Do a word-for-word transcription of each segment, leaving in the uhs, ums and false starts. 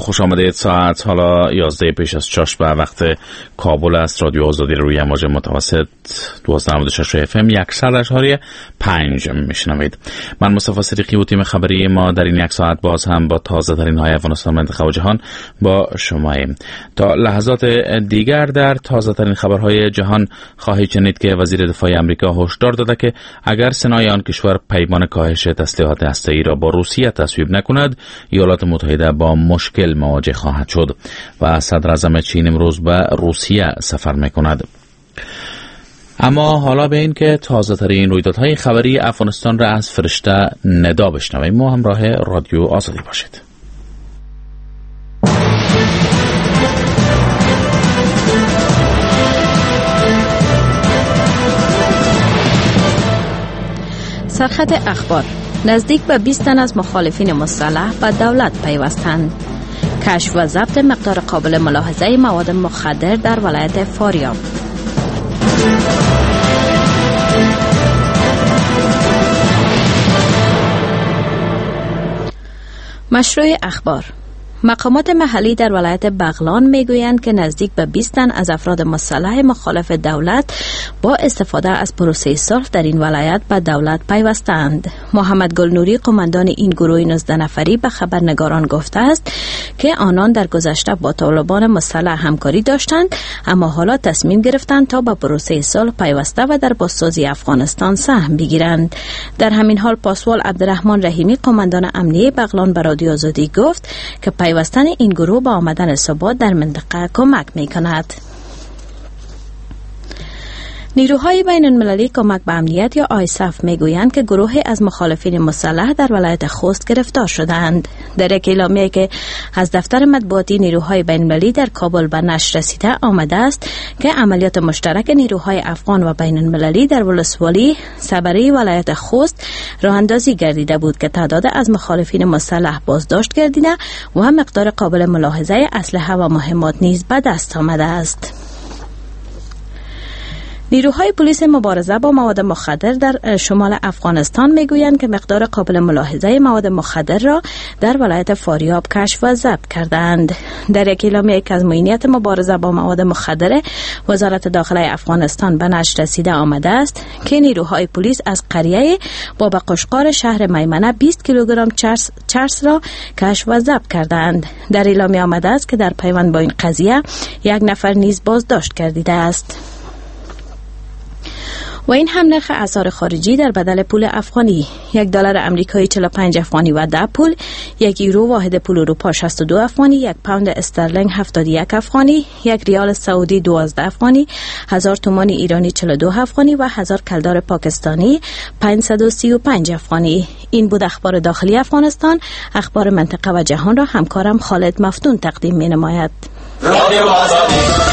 خوش آمدید. ساعت حالا یازده پیش از چاش به وقت کابل است. رادیو آزادی روی امواج متوسط دوازده و نود و شش اف ام صد اشاری پنج میشنوید. من مصطفی صدیقی و تیم خبری ما در این یک ساعت باز هم با تازه ترین های افغانستان، منطقه و جهان با شماییم. تا لحظات دیگر در تازه ترین خبرهای جهان خواهید شنید که وزیر دفاع آمریکا هشدار داده که اگر سنای آن کشور پیمان کاهش تسلیحات هسته‌ای را با روسیه تصویب نکند، ایالات متحده با مشکل مواجه خواهد شد. و صدر اعظم چین امروز به روسیه سفر میکند. اما حالا به این که تازه ترین رویدادهای خبری افغانستان را از فرشته ندا بشنویم. ما همراه رادیو آزادی باشید. سرخط اخبار: نزدیک به بیست تن از مخالفین مسلح به دولت پیوستند. کشف و ضبط مقدار قابل ملاحظه مواد مخدر در ولایت فاریاب. مشروع اخبار: مقامات محلی در ولایت بغلان میگویند که نزدیک به بیست تن از افراد مسلح مخالف دولت با استفاده از پروسه صلح در این ولایت به دولت پیوستند. محمد گلنوری، قماندان این گروه نوزده نفری، به خبرنگاران گفته است که آنان در گذشته با طالبان مسلح همکاری داشتند، اما حالا تصمیم گرفتند تا به پروسه صلح پیوسته و در بازسازی افغانستان سهم بگیرند. در همین حال پاسوال عبدالرحمن رحیمی، قماندان امنیه بغلان، به رادیو آزادی گفت که پیوستن این گروه با آمدن ثبات در منطقه کمک می‌کند. نیروهای بین المللی کمک به امنیت یا آیساف میگویند که گروهی از مخالفین مسلح در ولایت خوست گرفتار شدند. در یک اعلامیه که از دفتر مطبوعاتی نیروهای بین المللی در کابل به نشر رسیده آمده است که عملیات مشترک نیروهای افغان و بین المللی در ولسوالی صبری ولایت خوست راه اندازی گردیده بود که تعداد از مخالفین مسلح بازداشت گردیده و مقدار قابل ملاحظه اسلحه و مهمات نیز به دست آمده است. نیروهای پلیس مبارزه با مواد مخدر در شمال افغانستان میگویند که مقدار قابل ملاحظه مواد مخدر را در ولایت فاریاب کشف و ضبط کردند. در یک اعلامیه که از معینیت مبارزه با مواد مخدر وزارت داخله افغانستان به نشر رسیده آمده است که نیروهای پلیس از قریه باب قشقار شهر میمنه بیست کیلوگرم چرس, چرس را کشف و ضبط کردند. در اعلامیه آمده است که در پیوند با این قضیه یک نفر نیز بازداشت گردیده است. و این هم نرخ اسعار خارجی در بدل پول افغانی: یک دلار آمریکایی چهل و پنج افغانی و ده پول، یک یورو واحد پول اروپا شصت و دو افغانی، یک پوند استرلینگ هفتاد و یک افغانی، یک ریال سعودی دوازده افغانی، هزار تومان ایرانی چهل و دو افغانی و هزار کلدار پاکستانی پانصد و سی و پنج افغانی. این بود اخبار داخلی افغانستان. اخبار منطقه و جهان را همکارم خالد مفتون تقدیم می‌نماید. رادیو آزادی.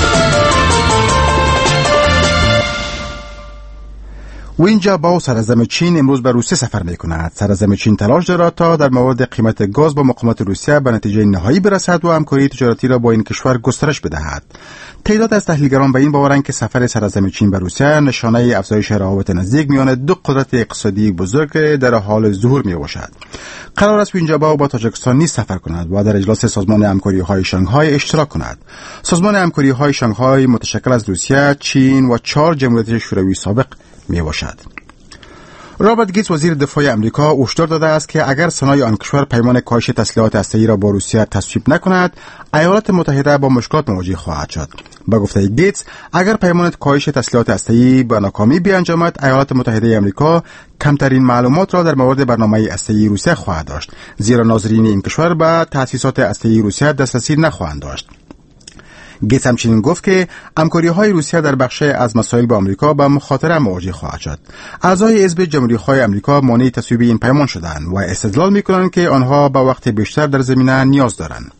و اینجا با سرزم چین امروز به روسیه سفر می کند. سرزم چین تلاش دارد تا در مورد قیمت گاز با مقامات روسیه به نتیجه نهایی برسد و همکاری تجارتی را با این کشور گسترش بدهد. تعداد از تحلیلگران به این باورند که سفر سرزم چین به روسیه نشانه افزایش روابط نزدیک میان دو قدرت اقتصادی بزرگ در حال ظهور می باشد. قرار است اینجا با با تاجیکستان نیز سفر کند و در اجلاس سازمان همکاری‌های شانگهای اشتراک کند. سازمان همکاری‌های شانگهای متشکل از روسیه، چین و چهار جمهوریت شوروی سابق می باشد. رابرت گیتس، وزیر دفاع آمریکا، هشدار داده است که اگر سنای آن کشور پیمان کاهش تسلیحات هسته‌ای را با روسیه تصویب نکند، ایالات متحده با مشکلات مواجه خواهد شد. با گفته گیتس، اگر پیمان کاهش تسلیحات هسته‌ای به ناکامی بیانجامد، ایالات متحده آمریکا کمترین معلومات را در مورد برنامه هسته‌ای روسیه خواهد داشت، زیرا ناظرین این کشور به تأسیسات هسته‌ای روسیه دسترسی نخواهند داشت. گیتس همچنین گفت که همکاری‌های روسیه در بخش از مسائل با آمریکا با مخاطره مواجه خواهد شد. اعضای حزب جمهوری‌خواه آمریکا مانع تصویب این پیمان شدند و استدلال می‌کنند که آنها به وقت بیشتر در زمینه نیاز دارند.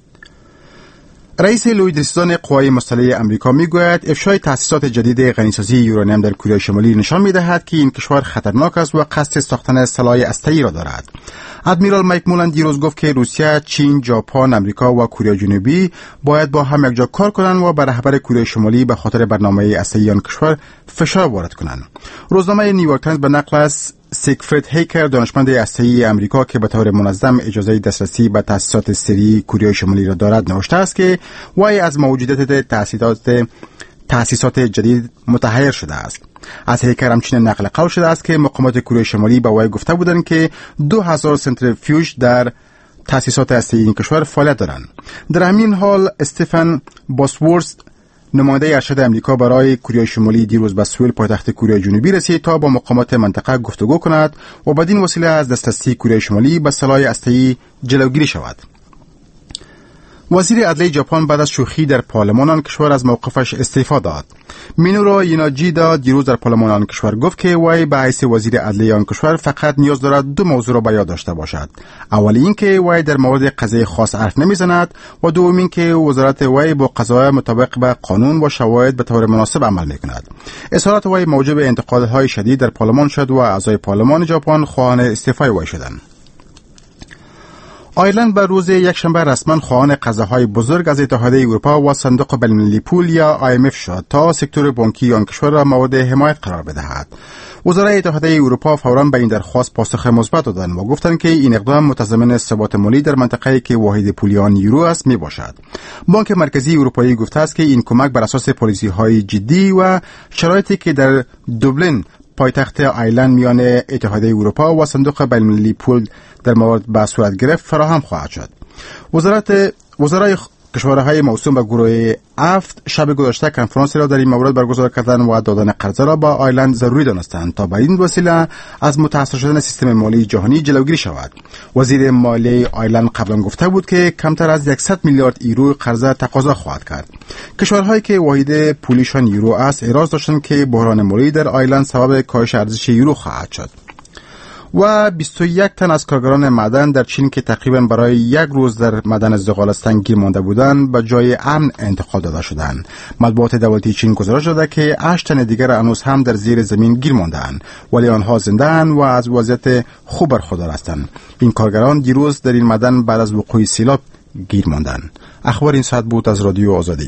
رئیس لوی دستان قوای مسلح آمریکا میگوید افشای تأسیسات جدید غنیسازی یورانیم در کره شمالی نشان می‌دهد که این کشور خطرناک است و قصد ساختن سلاح هسته‌ای را دارد. ادمیرال مایک مولند دیروز گفت که روسیه، چین، ژاپن، آمریکا و کره جنوبی باید با هم یکجا کار کنند و بر رهبر کره شمالی به خاطر برنامه هسته‌ای آن کشور فشار وارد کنند. روزنامه نیویورک تایمز به نقل از سیگفرید هیکر، دانشمند هسته‌ای آمریکا که به طور منظم اجازه دسترسی به تأسیسات سری کره شمالی را دارد، نوشته است که وی از موجودیت تأسیسات تأسیسات جدید متحیر شده است. از هیکر همچنین نقل قول شده است که مقامات کره شمالی به وی گفته بودند که دو هزار سنتریفیوژ در تأسیسات هسته‌ای این کشور فعالیت دارند. در همین حال استفن باسورث، نماینده ارشد امریکا برای کره شمالی، دیروز به سئول پایتخت کره جنوبی رسید تا با مقامات منطقه گفتگو کند و بدین وسیله از دسترسی کره شمالی به سلاح هسته‌ای جلوگیری شود. وزیر عدلیه ژاپن بعد از شوخی در پارلمان آن کشور از موقفش استعفا داد. مینورو یوناجیدا دیروز در پارلمان آن کشور گفت که وی به حیث وزیر عدلیه آن کشور فقط نیاز دارد دو موضوع را به یاد داشته باشد. اولی این که وی در مورد قضیه خاص حرف نمیزند و دوم این که وزارت وی با قضایا مطابق به قانون و شواهد به طور مناسب عمل میکند. اظهارات وی موجب انتقادهای شدید در پارلمان شد و اعضای پارلمان ژاپن خواهان استعفای وی شدند. آیرلند به روز یکشنبه رسما خواهان قرضه‌های بزرگ از اتحادیه اروپا و صندوق بین‌المللی پول یا آی ام اف شد تا سکتور بانکی آن کشور را مورد حمایت قرار بدهد. وزرای اتحادیه اروپا فوراً به این درخواست پاسخ مثبت دادند و گفتند که این اقدام متضمن ثبات مالی در منطقه‌ای که واحد پولی آن یورو است میباشد. بانک مرکزی اروپایی گفته است که این کمک بر اساس پالیسی‌های جدی و شرایطی که در دوبلین پایتخت آیرلند میان اتحادیه اروپا و صندوق بین‌المللی پول در مورد به صورت گرفت فراهم خواهد شد. وزارت وزرای کشورهای موسوم به گروه افت شب گذشته کنفرانسی را در این مورد برگزار کردند و دادن قرضه را با آیرلند ضروری دانستند تا به این وسیله از متاثر شدن سیستم مالی جهانی جلوگیری شود. وزیر مالی آیرلند قبلا گفته بود که کمتر از صد میلیارد یورو قرضه تقاضا خواهد کرد. کشورهایی که واحد پولیشان یورو است اعتراض داشتند که بحران مالی در آیرلند سبب کاهش ارزش یورو خواهد شد. و بیست و یک تن از کارگران معدن در چین که تقریبا برای یک روز در معدن زغالستان گیر مانده بودند به جای امن انتقال داده شدند. مطبوعات دولتی چین گزارش داده که هشت تن دیگر هنوز هم در زیر زمین گیر مانده‌اند ولی آنها زنده اند و از وضعیت خوب برخوردار هستند. این کارگران دیروز در این معدن بعد از وقوع سیلاب گیر ماندند. اخبار این ساعت بود از رادیو آزادی.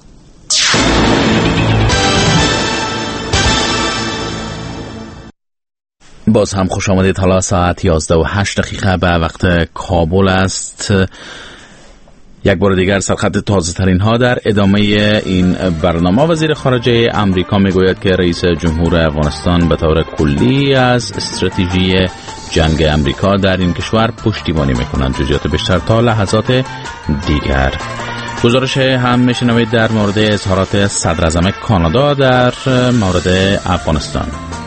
باز هم خوش آمدید. حالا ساعت یازده و هشت دقیقه به وقت کابل است. یک بار دیگر سرخط تازه ترین ها در ادامه این برنامه. وزیر خارجه امریکا میگوید که رئیس جمهور افغانستان به طور کلی از استراتژی جنگ امریکا در این کشور پشتیبانی میکنند. جزئیات بیشتر تا لحظات دیگر. گزارش هم میشنوید در مورد اظهارات صدر اعظم کانادا در مورد افغانستان.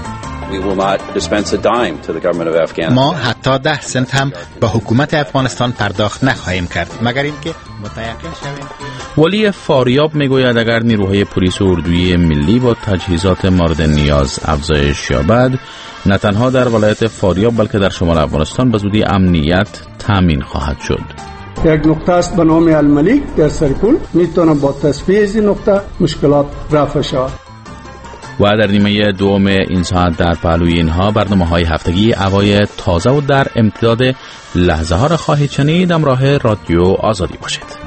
ما حتی ده سنت هم به حکومت افغانستان پرداخت نخواهیم کرد مگر اینکه متیقن شویم. ولی فاریاب میگوید اگر نیروهای پلیس و اردوی ملی با تجهیزات مورد نیاز افزایش یابد، نه تنها در ولایت فاریاب بلکه در شمال افغانستان به زودی امنیت تامین خواهد شد. یک نقطه است به نام الملک در سرکل، میتونه با تصفیه از این نقطه مشکلات رفع شود. و در نیمه دوم این ساعت در پهلوی اینها برنامه های هفتگی اوای تازه و در امتداد لحظه ها را خواهید شنید. همراه رادیو آزادی باشید.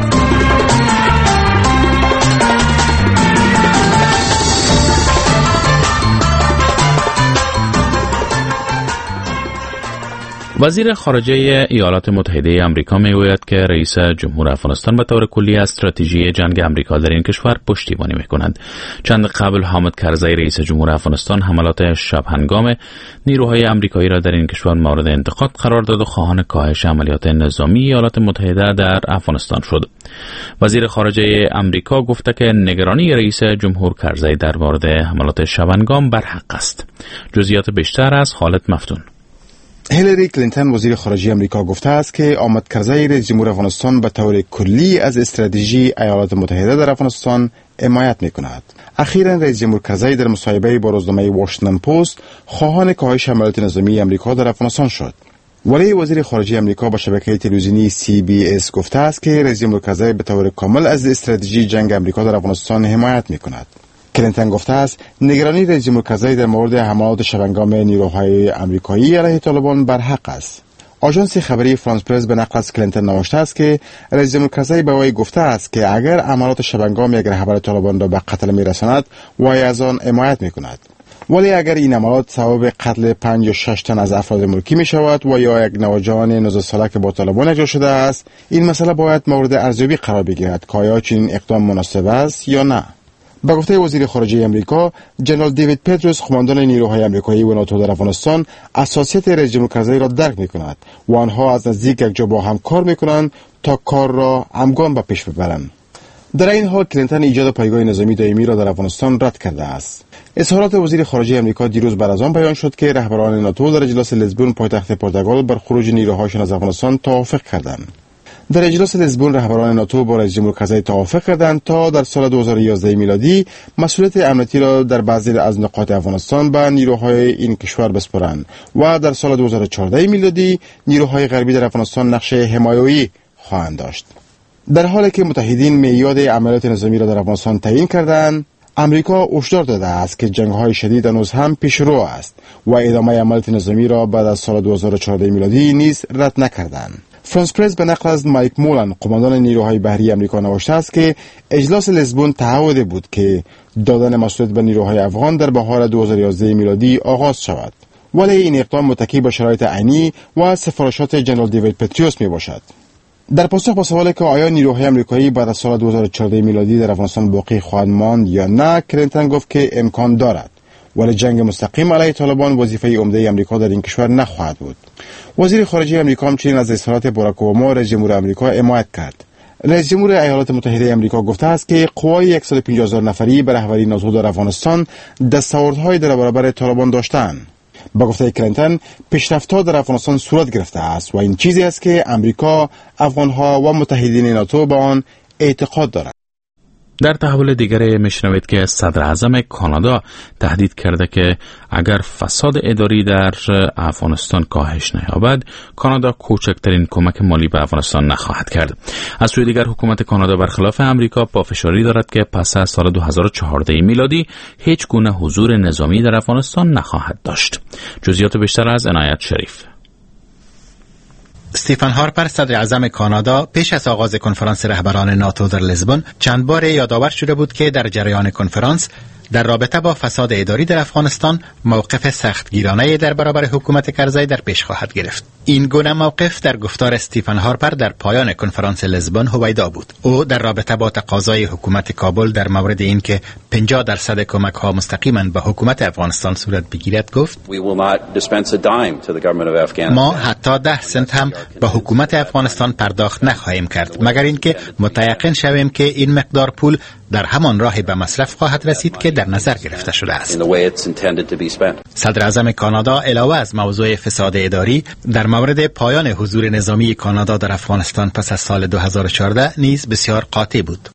وزیر خارجه ایالات متحده آمریکا میگوید که رئیس جمهور افغانستان به طور کلی از استراتژی جنگ آمریکا در این کشور پشتیبانی میکنند. چند قبل حامد کرزی رئیس جمهور افغانستان حملات شب هنگام نیروهای آمریکایی را در این کشور مورد انتقاد قرار داد و خواهان کاهش عملیات نظامی ایالات متحده در افغانستان شد. وزیر خارجه آمریکا گفته که نگرانی رئیس جمهور کرزی در مورد حملات شب هنگام برحق است. جزئیات بیشتر از خالد مفتون. هیلاری کلینتون وزیر خارجه آمریکا گفته است که آمد کرزی رئیس جمهور افغانستان به طور کلی از استراتژی ایالات متحده در افغانستان حمایت می‌کند. اخیراً رئیس جمهور کرزی در مصاحبه با روزنامه واشنگتن پست خواهان کاهش حملات نظامی آمریکا در افغانستان شد. ولی وزیر خارجه آمریکا با شبکه تلویزیونی سی بی اس گفته است که رئیس جمهور کرزی به طور کامل از استراتژی جنگ آمریکا در افغانستان حمایت می‌کند. کلینتون گفته است نگرانی رئیس جمهور کرزی در مورد حملات شبهنگام نیروهای آمریکایی علیه طالبان برحق است. آژانس خبری فرانس پرس به نقل از کلینتون نوشته است که رئیس جمهور کرزی به وی گفته است که اگر حملات شبهنگام یک رهبر طالبان را به قتل می‌رساند وی از آن حمایت می‌کند. ولی اگر این عملیات سبب قتل پنج یا شش تن از افراد ملکی می شود و یا یک نوجوان نوزده ساله که با طالبان اجرا شده است، این مسئله باید مورد ارزیابی قرار بگیرد که آیا چنین اقدام مناسب است یا نه. به گفته وزیر خارجه امریکا، جنرال دیوید پتروس، قماندان نیروهای امریکایی و ناتو در افغانستان، اساسیت رئیس جمهور کرزی را درک می کند و آنها از نزدیک یک جا با هم کار می کنند تا کار را همگام به پیش ببرند. در این حال کلینتون ایجاد پایگاه نظامی دائمی را در افغانستان رد کرده است. اظهارات وزیر خارجه امریکا دیروز بعد از آن بیان شد که رهبران ناتو در اجلاس لیزبون پایتخت پرتغال بر خروج نیروهایشان از افغانستان توافق کردند. در اجلاس لیزبون رهبران ناتو با رئیس جمهور کرزی توافق کردند تا در سال دو هزار و یازده میلادی مسئولیت امنیتی را در بعضی از نقاط افغانستان به نیروهای این کشور بسپارند و در سال دو هزار و چهارده میلادی نیروهای غربی در افغانستان نقش حمایویی خواهند داشت. در حالی که متحدین میعاد عملیات نظامی را در افغانستان تعیین کردند، امریکا هشدار داده است که جنگ‌های شدید هنوز هم پیشرو است و ادامه عملیات نظامی را بعد از سال دو هزار و چهارده میلادی نیز رد نکردند. فرانس پرس به نقل از مایک مولن، قماندان نیروهای بحری امریکا، نوشته است که اجلاس لیزبون تعهد بود که دادن مسئولیت به نیروهای افغان در بهار دو هزار و یازده میلادی آغاز شود، ولی این اقدام متکی به شرایط عینی و سفارشات جنرال دیوید پتروس می باشد. در پاسخ به سوالی که آیا نیروهای امریکایی بعد از سال دو هزار و چهارده میلادی در افغانستان باقی خواهند ماند یا نه، کلینتون گفت که امکان دارد، ولی جنگ مستقیم علیه طالبان وظیفه عمده امریکا در این کشور نخواهد بود. وزیر خارجه امریکا همچنین از اظهارات باراک اوباما رئیس جمهور امریکا حمایت کرد. رئیس جمهور ایالات متحده امریکا گفته است که قوای صد و پنجاه هزار نفری به رهبری ناتو در افغانستان دستاوردهای در برابر طالبان داشتند. با گفته کلینتون، پیشرفت‌ها در افغانستان صورت گرفته است و این چیزی است که امریکا، افغان‌ها و متحدین ناتو به آن اعتقاد دارند. در تحول دیگری میشنوید که صدر اعظم کانادا تهدید کرده که اگر فساد اداری در افغانستان کاهش نیابد، کانادا کوچکترین کمک مالی به افغانستان نخواهد کرد. از سوی دیگر حکومت کانادا برخلاف امریکا پافشاری دارد که پس از سال دو هزار و چهارده میلادی هیچ گونه حضور نظامی در افغانستان نخواهد داشت. جزئیات بیشتر از عنایت شریف. استیفن هارپر، صدر اعظم کانادا، پیش از آغاز کنفرانس رهبران ناتو در لیزبون چند بار یادآور شده بود که در جریان کنفرانس در رابطه با فساد اداری در افغانستان موقف سختگیرانه در برابر حکومت کرزی در پیش خواهد گرفت. این گونه موقف در گفتار استیفن هارپر در پایان کنفرانس لیزبون هویدا بود. او در رابطه با تقاضای حکومت کابل در مورد اینکه پنجاه درصد کمک ها مستقیما به حکومت افغانستان صورت بگیرد گفت: ما حتی ده سنت هم به حکومت افغانستان پرداخت نخواهیم کرد مگر اینکه متیقن شویم که این مقدار پول در همان راهی به مصرف خواهد رسید که در نظر گرفته شده است. صدر اعظم کانادا علاوه از موضوع فساد اداری در مورد پایان حضور نظامی کانادا در افغانستان پس از سال دو هزار و چهارده نیز بسیار قاطع بود.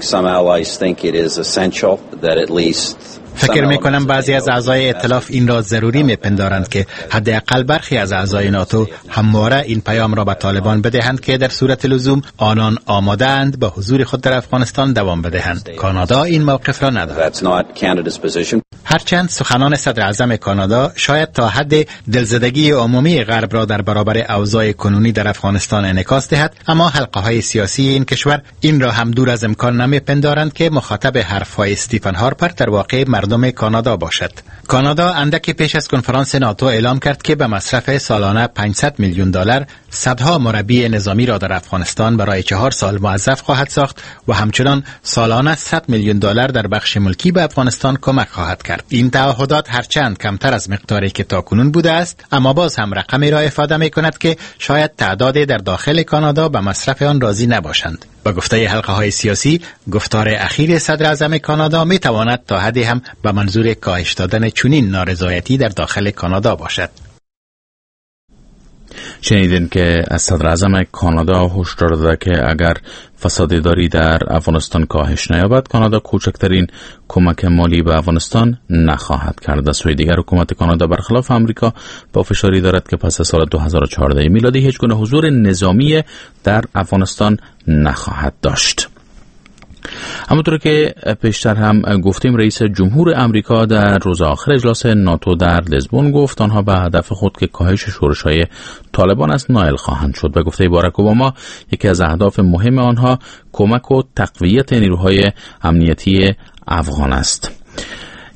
فکر می کنم بعضی از اعضای ائتلاف این را ضروری می پندارند که حداقل برخی از اعضای ناتو همواره این پیام را به طالبان بدهند که در صورت لزوم آنان آماده اند به حضور خود در افغانستان دوام بدهند. کانادا این موقف را ندارد. هرچند سخنان صدر اعظم کانادا شاید تا حد دلزدگی عمومی غرب را در برابر اوضاع کنونی در افغانستان انعکاس دهد، اما حلقه های سیاسی این کشور این را هم دور از امکان نمی پندارند که مخاطب حرفهای استیفن هارپر در واقع مردم کانادا باشد. کانادا اندکی پیش از کنفرانس ناتو اعلام کرد که به مصرف سالانه پانصد میلیون دلار صدها مربی نظامی را در افغانستان برای چهار سال موظف خواهد ساخت و همچنان سالانه صد میلیون دلار در بخش ملکی به افغانستان کمک خواهد کرد. این تعهدات هرچند کمتر از مقداری که تاکنون بوده است، اما باز هم رقمی را افاده می کند که شاید تعدادی در داخل کانادا به مصرف آن راضی نباشند. با گفته حلقه های سیاسی، گفتار اخیر صدر اعظم کانادا می تواند تا حدی هم به منظور کاهش دادن چنین نارضایتی در داخل کانادا باشد. شنیدین که از صدر اعظم کانادا هشدار داده که اگر فساد اداری در افغانستان کاهش نیابد، کانادا کوچکترین کمک مالی به افغانستان نخواهد کرد. از سوی دیگر حکومت کانادا برخلاف آمریکا پافشاری دارد که پس از سال دو هزار و چهارده میلادی هیچ گونه حضور نظامی در افغانستان نخواهد داشت. همونطور که پیشتر هم گفتیم، رئیس جمهور امریکا در روز آخر اجلاس ناتو در لیزبون گفت آنها به هدف خود که کاهش شورش‌های طالبان است نائل خواهند شد. به گفته باراک اوباما، یکی از اهداف مهم آنها کمک و تقویت نیروهای امنیتی افغان است.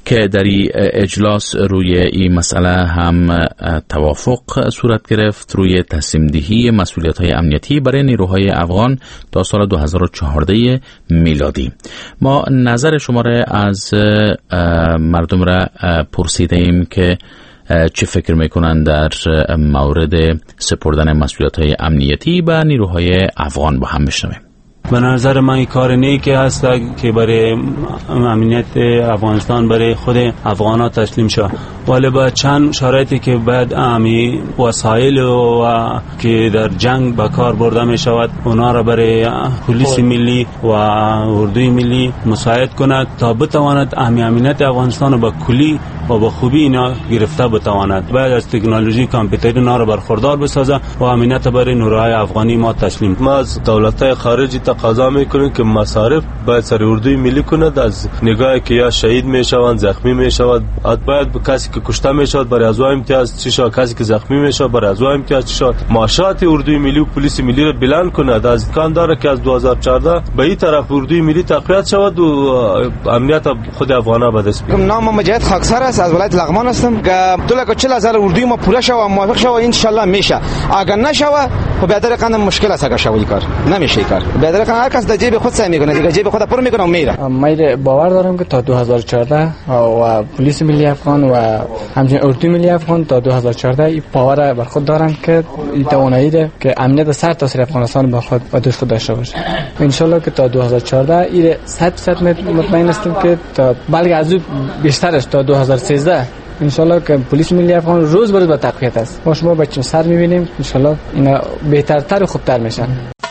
که در این اجلاس روی این مسئله هم توافق صورت گرفت روی تسلیم دهی مسئولیت های امنیتی برای نیروهای افغان تا سال دو هزار و چهارده میلادی. ما نظر شما را از مردم را پرسیده ایم که چه فکر میکنند در مورد سپردن مسئولیت های امنیتی به نیروهای افغان. با هم بشنویم. به نظر من این کار نیکی هست که برای امنیت افغانستان برای خود افغانا تسلیم شد، ولی با چند شرایطی که بعد امی وسایل و که در جنگ به کار برده می شود اونا را برای پلیس ملی و اردوی ملی مساعد کند تا بتواند امنیت افغانستان با کلی و با خوبی اینا گرفته بتواند. بعد از تکنولوژی کامپیوتری اینا را برخوردار بسازه و امنیت برای نیروهای افغانی ما تسلیم. ما از دولت‌های خارجی تقاضا میکنیم که مصارف باید سر اردوی ملی کند، از نگاهی که یا شهید میشوند، زخمی میشود، باید کسی که کشته میشود برای از امتیاز چی شود، کسی که زخمی میشود برای از امتیاز چی شود، معاشات اردوی ملی و پلیس ملی را بلند کند. از امکان داره که از دو هزار و چهارده به این طرف اردوی ملی تقویت شود و امنیت خود افغانا به دست بیاید. نام مجاهد خاکسار است، از ولایت لغمان هستم. که دو لک و چهل هزار اردوی ما پوره شود، موافق شود ان شاء الله میشه. اگر نشود خب بیادر قانون مشکل است، اگر شود کار نمیشه کار. بیادر قانون هر کس در جیب خود سعی میکنه، دیگه جیب خود پر میکنه و میره. من باور دارم که تا دو هزار و چهارده و پلیس ملی افغان و همچنین اردوی ملی افغان تا دو هزار و چهارده این پاور بر خود دارن که این توانایی ده که امنیت سر تا سر افغانستان با خود و دوست خود داشته باشه. ان شاء الله که تا دو هزار و چهارده این صد درصد مطمئن هستیم که تا بلکه از بیشترش تا دو هزار و سیزده ان شاء الله که پلیس ملی افغان روز به روز با تقویت است. ما شما بچه سر می‌بینیم ان شاء الله اینا بهترتر و خوبتر میشن.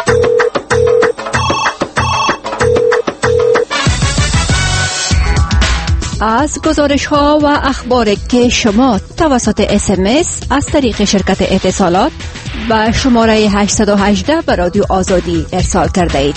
از گزارش ها و اخبار که شما توسط اس ام اس از طریق شرکت اتصالات و شماره هشت یک هشت به رادیو آزادی ارسال کرده اید.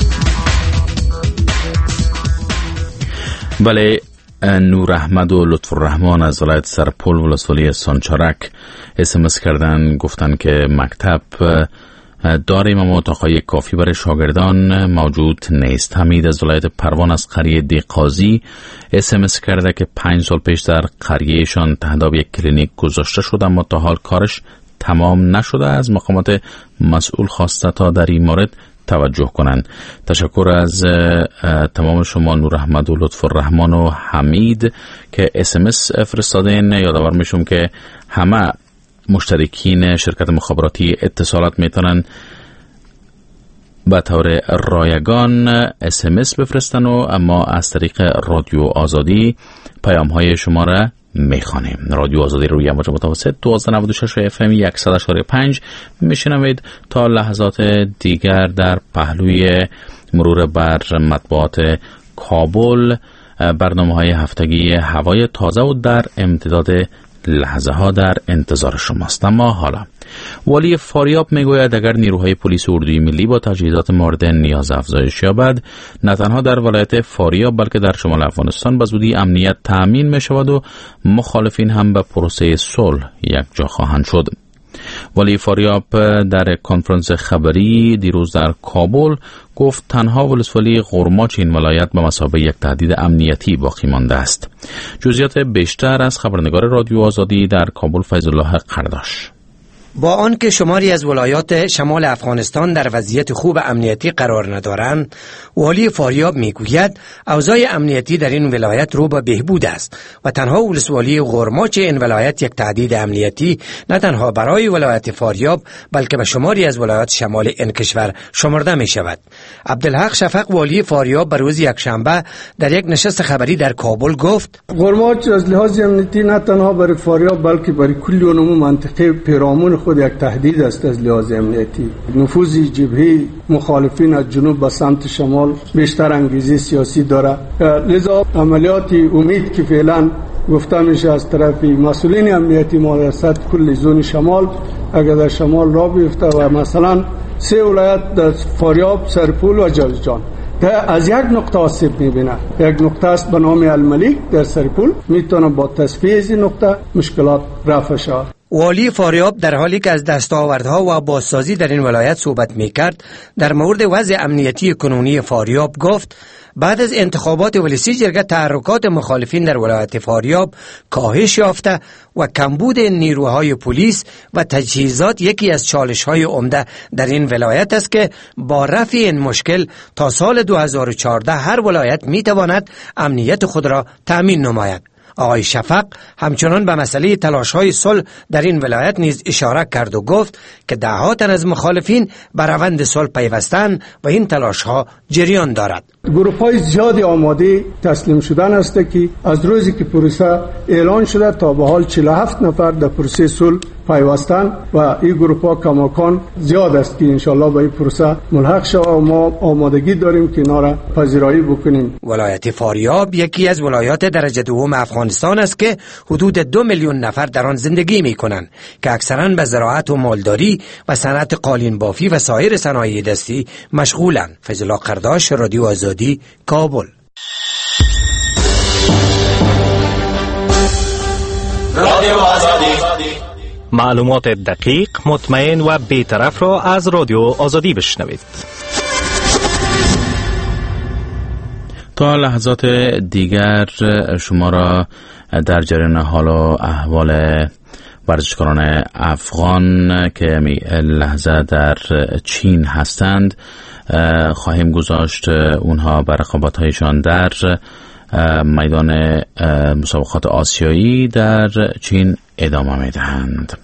بله، نور احمد و لطف الرحمن از ولایت سرپل ولسوالی سانچارک اس ام اس کردن، گفتن که مکتب داریم اما اتاقهای کافی برای شاگردان موجود نیست. حمید از ولایت پروان از قریه دیقازی اس ام اس کرده که پنج سال پیش در قریهشان تهداب یک کلینیک گذاشته شد اما تا حال کارش تمام نشده. از مقامات مسئول خواسته تا در این مورد توجه کنند. تشکر از تمام شما نور احمد و لطف الرحمن و حمید که اس ام اس فرستادین. یادآور میشم که همه مشترکین شرکت مخابراتی اتصالات میتونن به طور رایگان اس ام اس بفرستن و اما از طریق رادیو آزادی پیام های شما را میخوانیم. رادیو آزادی روی امواج متوسط دوازده نود و شش اف ام صد و پنج میشنوید. تا لحظات دیگر در پهلوی مرور بر مطبوعات کابل برنامه های هفتگی هوای تازه و در امتداد لحظه ها در انتظار شماست. اما حالا والی فاریاب میگوید اگر نیروهای پلیس اردوی ملی با تجهیزات مورد نیاز افزایش یابد نه تنها در ولایت فاریاب بلکه در شمال افغانستان به زودی امنیت تأمین می شود و مخالفین هم به پروسه صلح یک جا خواهند شد. والی فاریاب در کنفرانس خبری دیروز در کابل گفت تنها ولسوالی غرماچ این ولایت به مثابه یک تهدید امنیتی باقی مانده است. جزئیات بیشتر از خبرنگار رادیو آزادی در کابل فیض الله قرداش. با آنکه شماری از ولایات شمال افغانستان در وضعیت خوب امنیتی قرار ندارند، والی فاریاب میگوید اوضاع امنیتی در این ولایت رو به بهبود است و تنها ولسوالی غرماچ این ولایت یک تهدید امنیتی نه تنها برای ولایت فاریاب بلکه به شماری از ولایات شمال این کشور شمرده می شود. عبدالحق شفق والی فاریاب بر روز یکشنبه در یک نشست خبری در کابل گفت غرماچ از لحاظ امنیتی نه تنها برای فاریاب بلکه برای کل اون منطقه پیرامون خود یک تهدید است از لحاظ امنیتی. نفوذ جبهه مخالفین از جنوب به سمت شمال بیشتر انگیزه سیاسی داره، لذا عملیات امید که فعلا گفته میشه از طرف مسئولین امنیتی ما در سطح کل زون شمال اگر در شمال را بیفته و مثلا سه ولایت در فاریاب، سرپول و جوزجان از یک نقطه آسیب میبینه. یک نقطه است به نام الملیک در سرپول، میتونه با تصفیه از این نقطه مشکلات رفع شود. والی فاریاب در حالی که از دستاوردها و بازسازی در این ولایت صحبت میکرد در مورد وضع امنیتی کنونی فاریاب گفت بعد از انتخابات ولسی جرگه تحرکات مخالفین در ولایت فاریاب کاهش یافته و کمبود نیروهای پلیس و تجهیزات یکی از چالش‌های عمده در این ولایت است که با رفع این مشکل تا سال دو هزار و چهارده هر ولایت می‌تواند امنیت خود را تأمین نماید. آقای شفق همچنان به مسئله تلاش‌های صلح در این ولایت نیز اشاره کرد و گفت که ده‌ها تن از مخالفین به روند صلح پیوستند و این تلاش‌ها جریان دارد. گروه‌های زیادی آماده تسلیم شدن است که از روزی که پروسه اعلان شده تا به حال چهل و هفت نفر در پروسه صلح پیوستند و این گروه‌ها کماکان زیاد است که انشالله به این پروسه ملحق شود و ما آمادگی داریم که اینا را پذیرایی بکنیم. ولایت فاریاب یکی از ولایات درجه دوم افغانستان است که حدود دو میلیون نفر در آن زندگی می‌کنند که اکثراً به زراعت و مالداری و صنعت قالین بافی و سایر صنایع دستی مشغولند. فیض الله قرداش، رادیو آزادی، کابل. رادیو آزادی، معلومات دقیق، مطمئن و بی‌طرف را از رادیو آزادی بشنوید. تا لحظات دیگر شما را در جریان حال و احوال ورزشکاران افغان که می لحظه در چین هستند خواهیم گذاشت. اونها به رقابت‌هایشان در میدان مسابقات آسیایی در چین ادامه می‌دهند.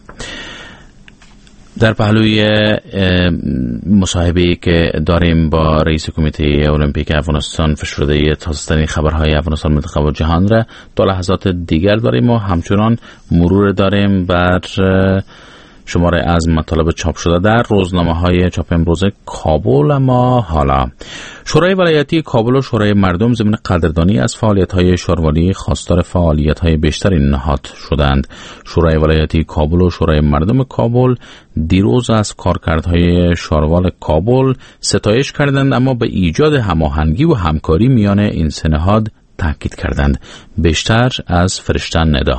در پهلوی مصاحبه‌ای که داریم با رئیس کمیته المپیک افغانستان فشرده تازه‌ترین خبرهای افغانستان، منطقه و جهان را تا لحظات دیگر داریم و همچنان مرور داریم بر شماره از مطالب چاپ شده در روزنامه‌های چاپ امروز کابل. اما حالا شورای ولایتی کابل و شورای مردم ضمن قدردانی از فعالیت‌های شاروالی خواستار فعالیت‌های بیشتر نهاد شدند. شورای ولایتی کابل و شورای مردم کابل دیروز از کارکردهای شاروال کابل ستایش کردند، اما به ایجاد هماهنگی و همکاری میان این سه نهاد تاکید کردند. بیشتر از فرشته ندا.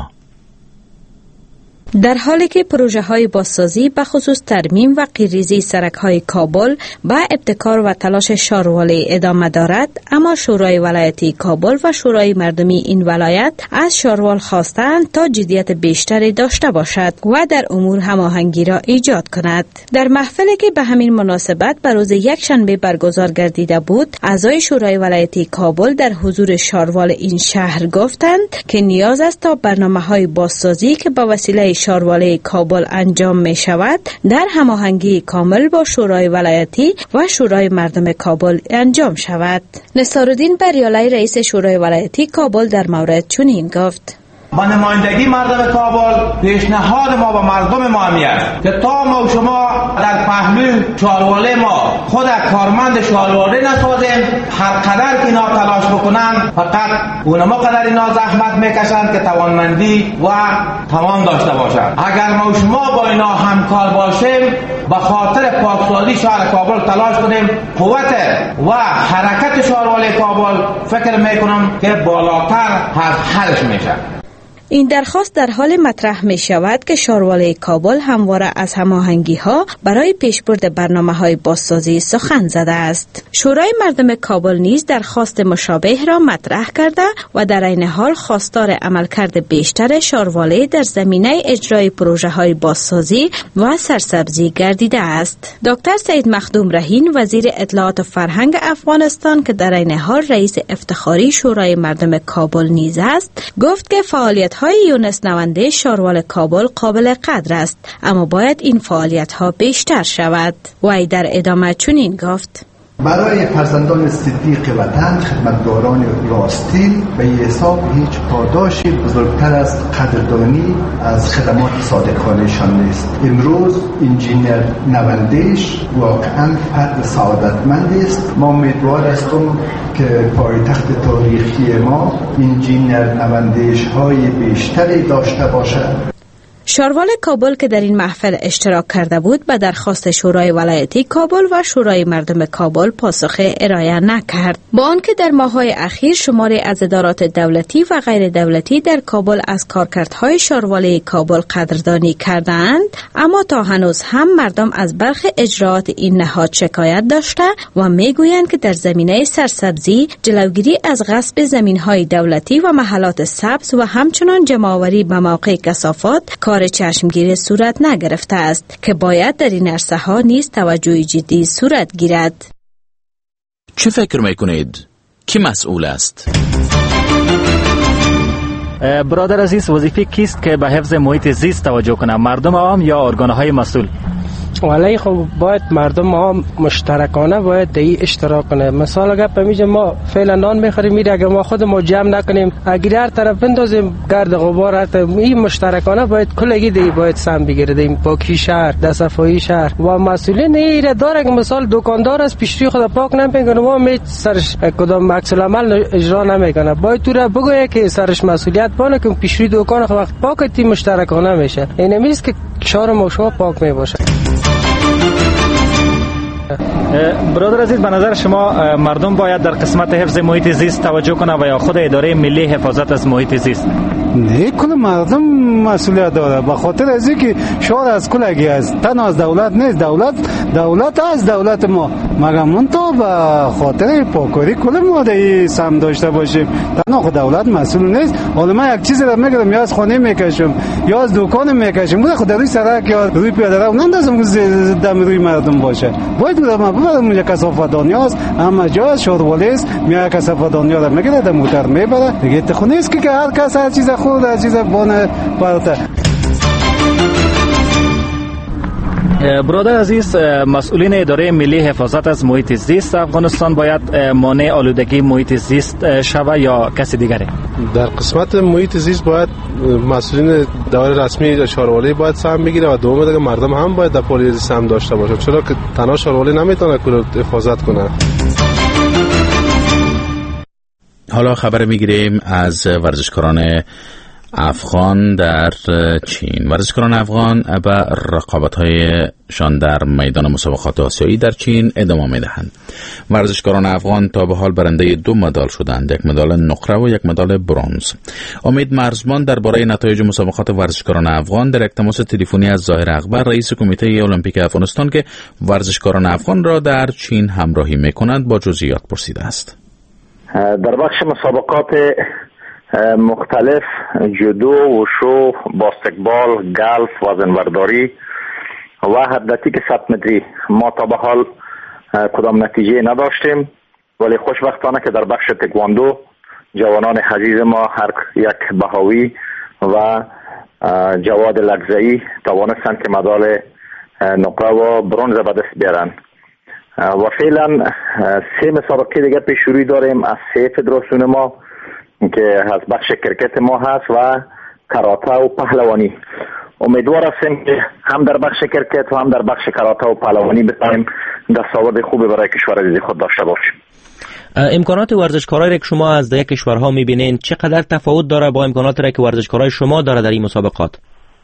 در حالی که پروژه های بازسازی به خصوص ترمیم و قیریزی سرک های کابل با ابتکار و تلاش شاروالی ادامه دارد، اما شورای ولایتی کابل و شورای مردمی این ولایت از شاروال خواستند تا جدیت بیشتری داشته باشد و در امور هماهنگی را ایجاد کند. در محفلی که به همین مناسبت به روز یکشنبه برگزار گردیده بود، اعضای شورای ولایتی کابل در حضور شاروال این شهر گفتند که نیاز است تا برنامه‌های بازسازی که به وسیله شاروالی کابل انجام می شود در هماهنگی کامل با شورای ولایتی و شورای مردم کابل انجام شود. نصارالدین بریالی رئیس شورای ولایتی کابل در مورد چنین گفت: با نمایندگی مردم کابل پیشنهاد ما با مردم ما همی است که تا ما و شما در پهلوی شاروالی ما خود کارمند شاروالی نسازیم، هر قدر که اینا تلاش بکنن فقط اونما قدر اینا زحمت میکشند که توانمندی و توان داشته باشند. اگر ما و شما با اینا همکار باشیم به خاطر پاکسازی شهر کابل تلاش کنیم، قوت و حرکت شاروالی کابل فکر میکنم که بالاتر از حدش میشه. این درخواست در حال مطرح می شود که شاروالی کابل همواره از هماهنگی ها برای پیشبرد برنامه‌های بازسازی سخن زده است. شورای مردم کابل نیز درخواست مشابه را مطرح کرده و در عین حال خواستار عملکرد بیشتر شاروالی در زمینه اجرای پروژه‌های بازسازی و سرسبزی گردیده است. دکتر سید مخدوم رهین وزیر اطلاعات و فرهنگ افغانستان که در عین حال رئیس افتخاری شورای مردم کابل نیز است، گفت که فعالیت های یونس نونده شاروال کابل قابل قدر است، اما باید این فعالیت ها بیشتر شود. وی در ادامه چنین گفت: برای فرزندان صدیق وطن خدمتگاران راستین به حساب هیچ پاداشی بزرگتر از قدردانی از خدمات صادقانه‌شان نیست. امروز انجینیر نوندیش واقعا فرد سعادتمند است. ما امیدوار هستم که پایتخت تاریخی ما انجینیر نوندیش های بیشتری داشته باشد. شاروال کابل که در این محفل اشتراک کرده بود به درخواست شورای ولایتی کابل و شورای مردم کابل پاسخ ارائه نکرد. با آنکه در ماه‌های اخیر شماری از ادارات دولتی و غیر دولتی در کابل از کارکردهای شاروالی کابل قدردانی کردند، اما تا هنوز هم مردم از برخی اجراات این نهاد شکایت داشته و میگویند که در زمینه سرسبزی، جلوگیری از غصب زمین‌های دولتی و محلات سبز و همچنان جمع‌آوری به موقع کثافات کار چشمگیری صورت نگرفته است که باید در این عرصه ها نیز توجه جدی صورت گیرد. چه فکر میکنید؟ کی مسئول است؟ برادر عزیز، وظیفه کیست که به حفظ محیط زیست توجه کنه؟ مردم عام یا ارگان‌های مسئول؟ ولی خب باید مردم ها مشترکانه باید دی اشتراک کنه. مثال اگر بمیجه ما فعلا نان میخوریم، میره اگر ما خود ما جمع نکنیم، اگر هر طرف بندازیم گرد غبار، این مشترکانه باید کلگی دی باید سم بگیردیم. پاکی شهر، دست‌صفایی شهر و مسئولین ایره داره که مثال دکاندار از پیشری خود پاک نمیکنه، ما می سرش کدام عکس العمل اجرا نمیکنه. باید تو را بگویه که سرش مسئولیت بانه که پیشری دکان وقت پاک تی مشترکانه میشه. این نمیست که شهر ما شما پاک میباشه. برادر عزیز، به نظر شما مردم باید در قسمت حفظ محیط زیست توجه کنه و یا خود اداره ملی حفاظت از محیط زیست؟ نه، کل مردم مسئولیت داره، به خاطر از اینکه شهر از کلگی است، تنها از دولت نیست. دولت دولت از دولت ما، مگر من تو به خاطر پاکاری کل ما دی سم داشته باشیم. تنها خود دولت مسئول نیست. حالا من یک چیزی را میگم، یا از خانه میکشم یا از دکان میکشم، بود خود روی سرک یا روی پیاده رو نندازم که دم روی مردم باشه. باید ما ببرم یک کثافت‌دانی است، اما جا شاروالی است، میاد کثافت‌دانی را میگیره در موتر میبره دیگه. تخونه است که هر کس هر چیز خود هر چیز بانه برات. برادر عزیز، مسئولین اداره ملی حفاظت از محیط زیست افغانستان باید مانع آلودگی محیط زیست شوه یا کسی دیگری؟ در قسمت محیط زیست باید مسئولین دایره رسمی شاروالی باید سهم بگیره و دوم دیگه مردم هم باید در پالیسی سهم داشته باشه، چرا که تنها شاروالی نمیتونه کل حفاظت کنه. حالا خبر میگیریم از ورزشکاران افغان در چین. ورزشکاران افغان به رقابت‌هایشان در میدان مسابقات آسیایی در چین ادامه می‌دهند. ورزشکاران افغان تا به حال برنده دو مدال شدند، یک مدال نقره و یک مدال برنز. امید مرزبان درباره نتایج مسابقات ورزشکاران افغان در یک تماس تلفنی از ظاهر اکبر، رئیس کمیته المپیک افغانستان که ورزشکاران افغان را در چین همراهی می‌کنند، با جزئیات پرسیده است. در بخش مسابقات مختلف جودو، وشو، باسکتبال، گلف، وزنبرداری و اتلتیک صد متری ما تا به حال کدام نتیجه نداشتیم، ولی خوشبختانه که در بخش تکواندو جوانان عزیز ما هر یک بهاوی و جواد لگزایی توانستند که مدال نقره و برنز به دست بیارن و فعلا سه مسابقه دیگه پیش روی داریم از سه فدراسیون ما که از بخش کرکت ما هست و کاراته و پهلوانی. امیدوار هستیم که هم در بخش کرکت و هم در بخش کاراته و پهلوانی بتوانیم دستاورد خوبی برای کشور عزیز خود داشته باشیم. امکانات ورزشکارایی که شما از دیگر کشورها میبینین چقدر تفاوت داره با امکاناتی که ورزشکارای شما داره در این مسابقات؟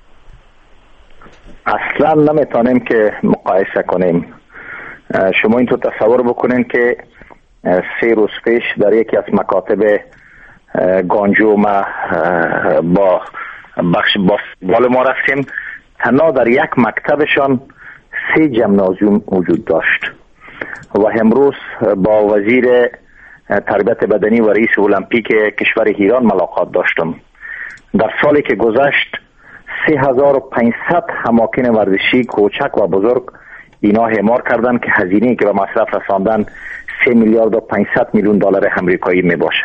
اصلا نمیتونیم که مقایسه کنیم. شما این تو تصور بکنین که سه روز پیش در یکی از مکاتب گانجو ما با بخش باسکتبال ما رفتیم، تنها در یک مکتبشان سه جمنازیوم وجود داشت و امروز با وزیر تربیت بدنی و رئیس المپیک کشور ایران ملاقات داشتم. در سالی که گذشت سه هزار و پانصد اماکن ورزشی کوچک و بزرگ اینا اعمار کردن که هزینه‌ای که به مصرف رساندن سه میلیارد و پانصد میلیون دلار امریکایی می باشه.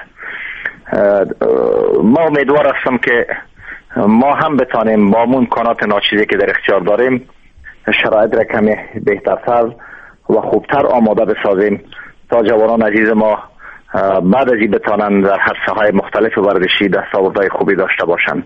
ما امیدوار هستم که ما هم بتانیم با امکانات ناچیزی که در اختیار داریم شرایط را کمی بهترتر و خوبتر آماده بسازیم تا جوانان عزیز ما بعد از این بتانند در هر ساحه مختلف ورزشی دستاوردهای خوبی داشته باشند.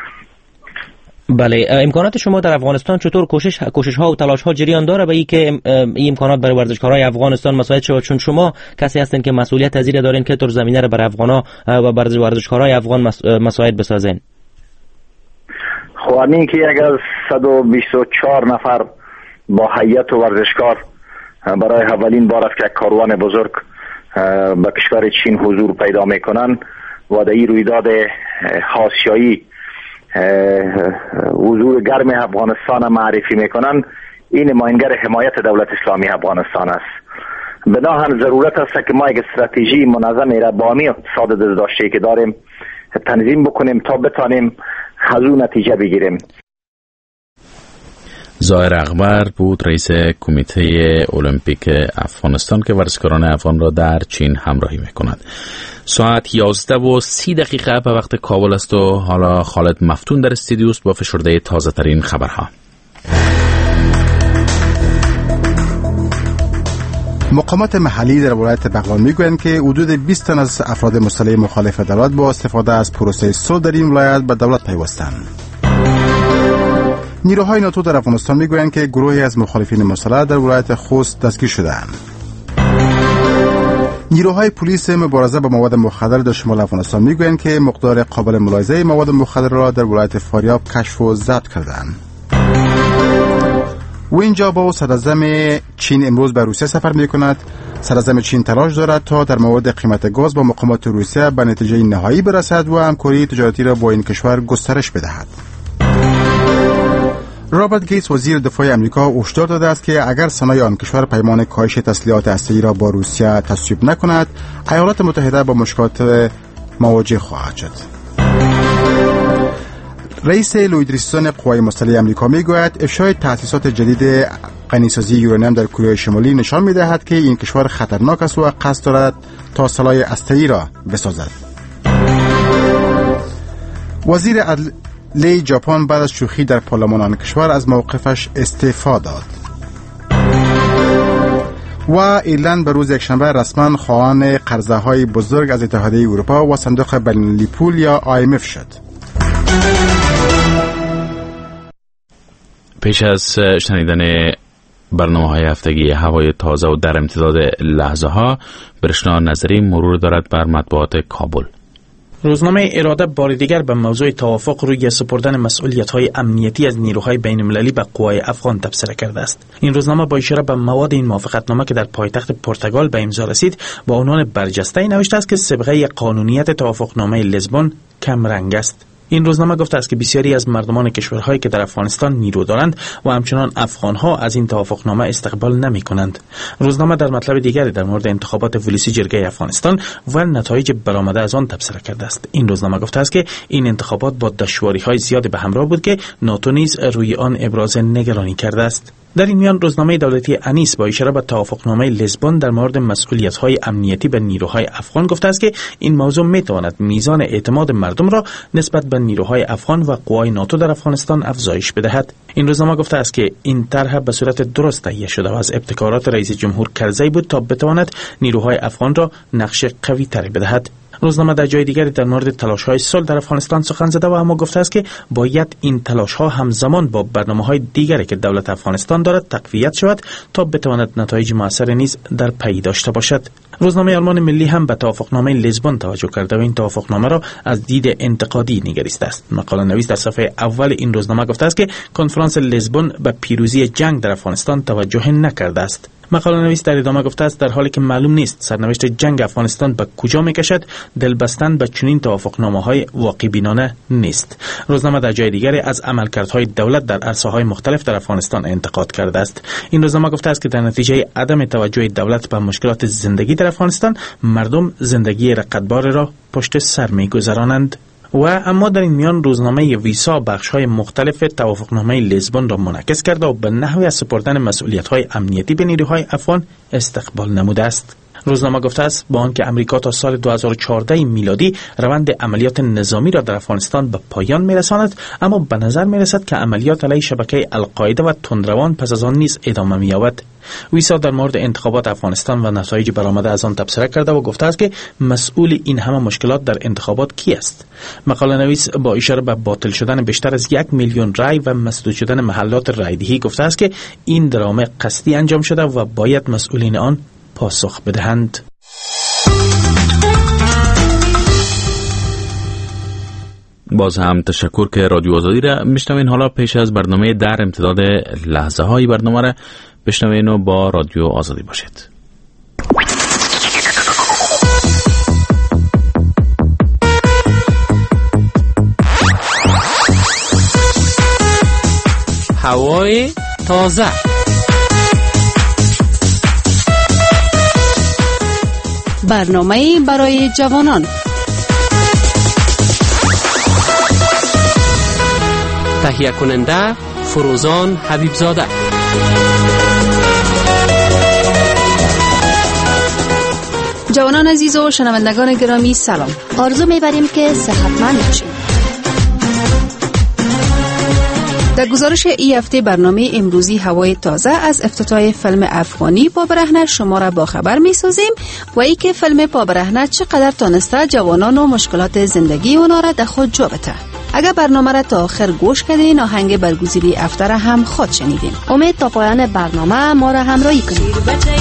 بله، امکانات شما در افغانستان چطور کوشش کوشش ها و تلاش ها جریان داره به اینکه این امکانات برای ورزشکارای افغانستان مساعد شود؟ چون شما کسی هستین که مسئولیت پذیر دارین که طور زمینه را برای افغانا و برای ورزشکارای افغان مساعد بسازین. خوانین که یک از صد و بیست و چهار نفر با هیئت و ورزشکار برای اولین بار است که یک کاروان بزرگ به کشور چین حضور پیدا میکنن و در این رویداد حاشیه‌ای حضور گرم افغانستان معرفی میکنن. این نماینگر حمایت دولت اسلامی افغانستان است. بنابراین ضرورت است که ما یک استراتژی منظم را با همین اقتصاد دستداشته‌ای که داریم تنظیم بکنیم تا بتانیم از اون نتیجه بگیریم. ظاهر اغبر بود رئیس کمیته المپیک افغانستان که ورزشکاران افغان را در چین همراهی میکند. ساعت یازده و سی دقیقه به وقت کابل است و حالا خالد مفتون در استودیوست با فشرده تازه ترین خبرها. مقامات محلی در ولایت بغلان میگویند که حدود بیست تن از افراد مسلح مخالف دولت با استفاده از پروسه صلح در این ولایت به دولت پیوستند. نیروهای ناتو در افغانستان میگویند که گروهی از مخالفین مسلح در ولایت خوست دستگیر شدند. نیروهای پلیس مبارزه با مواد مخدر در شمال افغانستان میگویند که مقدار قابل ملاحظه مواد مخدر را در ولایت فاریاب کشف و ضبط کردند. وینجا با صدراعظم چین امروز به روسیه سفر میکند. صدراعظم چین تلاش دارد تا در مورد قیمت گاز با مقامات روسیه به نتیجه نهایی برسد و همکاری تجارتی را با این کشور گسترش بدهد. رابرت گیتس وزیر دفاع امریکا هشدار داده است که اگر سنای آن کشور پیمان کاهش تسلیحات هسته‌ای را با روسیه تصویب نکند، ایالات متحده با مشکلات مواجه خواهد شد. رئیس لویدریستان قوای مسلح امریکا میگوید افشای تأسیسات جدید غنیسازی یورانیم در کره شمالی نشان میدهد که این کشور خطرناک است و قصد دارد تا سلاح هسته‌ای را بسازد. وزیر عدلیه ژاپن بعد از شوخی در پارلمان آن کشور از موقفش استعفا داد. و ایرلند به روز یکشنبه رسما خواهان قرضه های بزرگ از اتحادیه اروپا و صندوق بین‌المللی پول یا آی ام اف شد. پیش از شنیدن برنامه های هفتگی هوای تازه و در امتداد لحظه ها، برشنا نظری مرور دارد بر مطبوعات کابل. روزنامه اراده بار دیگر به موضوع توافق روی سپردن مسئولیت‌های امنیتی از نیروهای بین‌المللی به قوای افغان تبصره کرده است. این روزنامه با اشاره به مواد این موافقتنامه که در پایتخت پرتغال به امضا رسید با عنوان برجسته نوشته است که صبغه قانونیت توافقنامه لیزبون کم رنگ است. این روزنامه گفته است که بسیاری از مردمان کشورهایی که در افغانستان نیرو دارند و همچنان افغانها از این توافقنامه استقبال نمی کنند. روزنامه در مطلب دیگری در مورد انتخابات ولسی جرگه افغانستان و نتایج برآمده از آن تبصره کرده است. این روزنامه گفته است که این انتخابات با دشواری‌های زیاد به همراه بود که ناتو نیز روی آن ابراز نگرانی کرده است. در این میان روزنامه دولتی انیس با اشاره به توافقنامه لیزبون در مورد مسئولیت‌های امنیتی به نیروهای افغان گفته است که این موضوع می‌تواند میزان اعتماد مردم را نسبت به نیروهای افغان و قوای ناتو در افغانستان افزایش بدهد. این روزنامه گفته است که این طرح به صورت درست تهیه شده و از ابتکارات رئیس جمهور کرزی بود تا بتواند نیروهای افغان را نقش قوی تری بدهد. روزنامه در جای دیگری در مورد تلاش‌های صلح در افغانستان سخن زده و اما گفته است که باید این تلاش‌ها همزمان با برنامه‌های دیگری که دولت افغانستان دارد تقویت شود تا بتواند نتایج موثر نیز در پی داشته باشد. روزنامه آلمان ملی هم به توافقنامه لیزبون توجه کرده و این توافقنامه را از دید انتقادی نگریسته است. مقاله نویس در صفحه اول این روزنامه گفته است که کنفرانس لیزبون به پیروزی جنگ در افغانستان توجه نکرده است. مقاله نویس در ادامه گفته است در حالی که معلوم نیست سرنوشت جنگ افغانستان به کجا میکشد، دلبستن به چنین توافقنامه‌های واقع بینانه نیست. روزنامه در جای دیگری از عملکردهای دولت در عرصه‌های مختلف در افغانستان انتقاد کرده است. این روزنامه گفته است که در نتیجه عدم توجه دولت به مشکلات زندگی در افغانستان، مردم زندگی رقتبار را پشت سر می‌گذرانند. و اما در این میان روزنامه ویسا بخش‌های مختلف توافقنامه لیزبون را منعکس کرده و به نحوی از سپردن مسئولیت‌های امنیتی به نیروهای افغان استقبال نموده است. روزنامه گفته است با آنکه امریکا تا سال دو هزار و چهارده میلادی روند عملیات نظامی را در افغانستان به پایان میرساند، اما به نظر میرسد که عملیات علیه شبکه القاعده و تندروان پس از آن نیز ادامه می‌یابد. ویسا در مورد انتخابات افغانستان و نتایج برآمده از آن تبصره کرده و گفته است که مسئول این همه مشکلات در انتخابات کی است؟ مقاله نویس با اشاره به باطل شدن بیشتر از یک میلیون رای و مسدود شدن محلات رایدهی گفته است که این درامه قصدی انجام شده و باید مسئولین آن پاسخ بدهند. باز هم تشکر که رادیو آزادی را میشنوین. حالا پیش از برنامه در امتداد لحظه های برنامه را بشنوین و با رادیو آزادی باشید. هوای تازه، برنامه برای جوانان، تهیه کننده فروزان حبیبزاده. جوانان عزیز و شنوندگان گرامی سلام. آرزو میبریم که صحتمند باشید. در گزارش ای هفته برنامه امروزی هوای تازه از افتتاح فیلم افغانی پا برهنه شما را با خبر می سازیم و ای که فیلم پا برهنه چقدر تانسته جوانان و مشکلات زندگی اونا را در خود جا بته. اگر برنامه را تا آخر گوش کردین آهنگ برگزیدی هفته را هم خود شنیدین. امید تا پایان برنامه ما را همراهی کنید.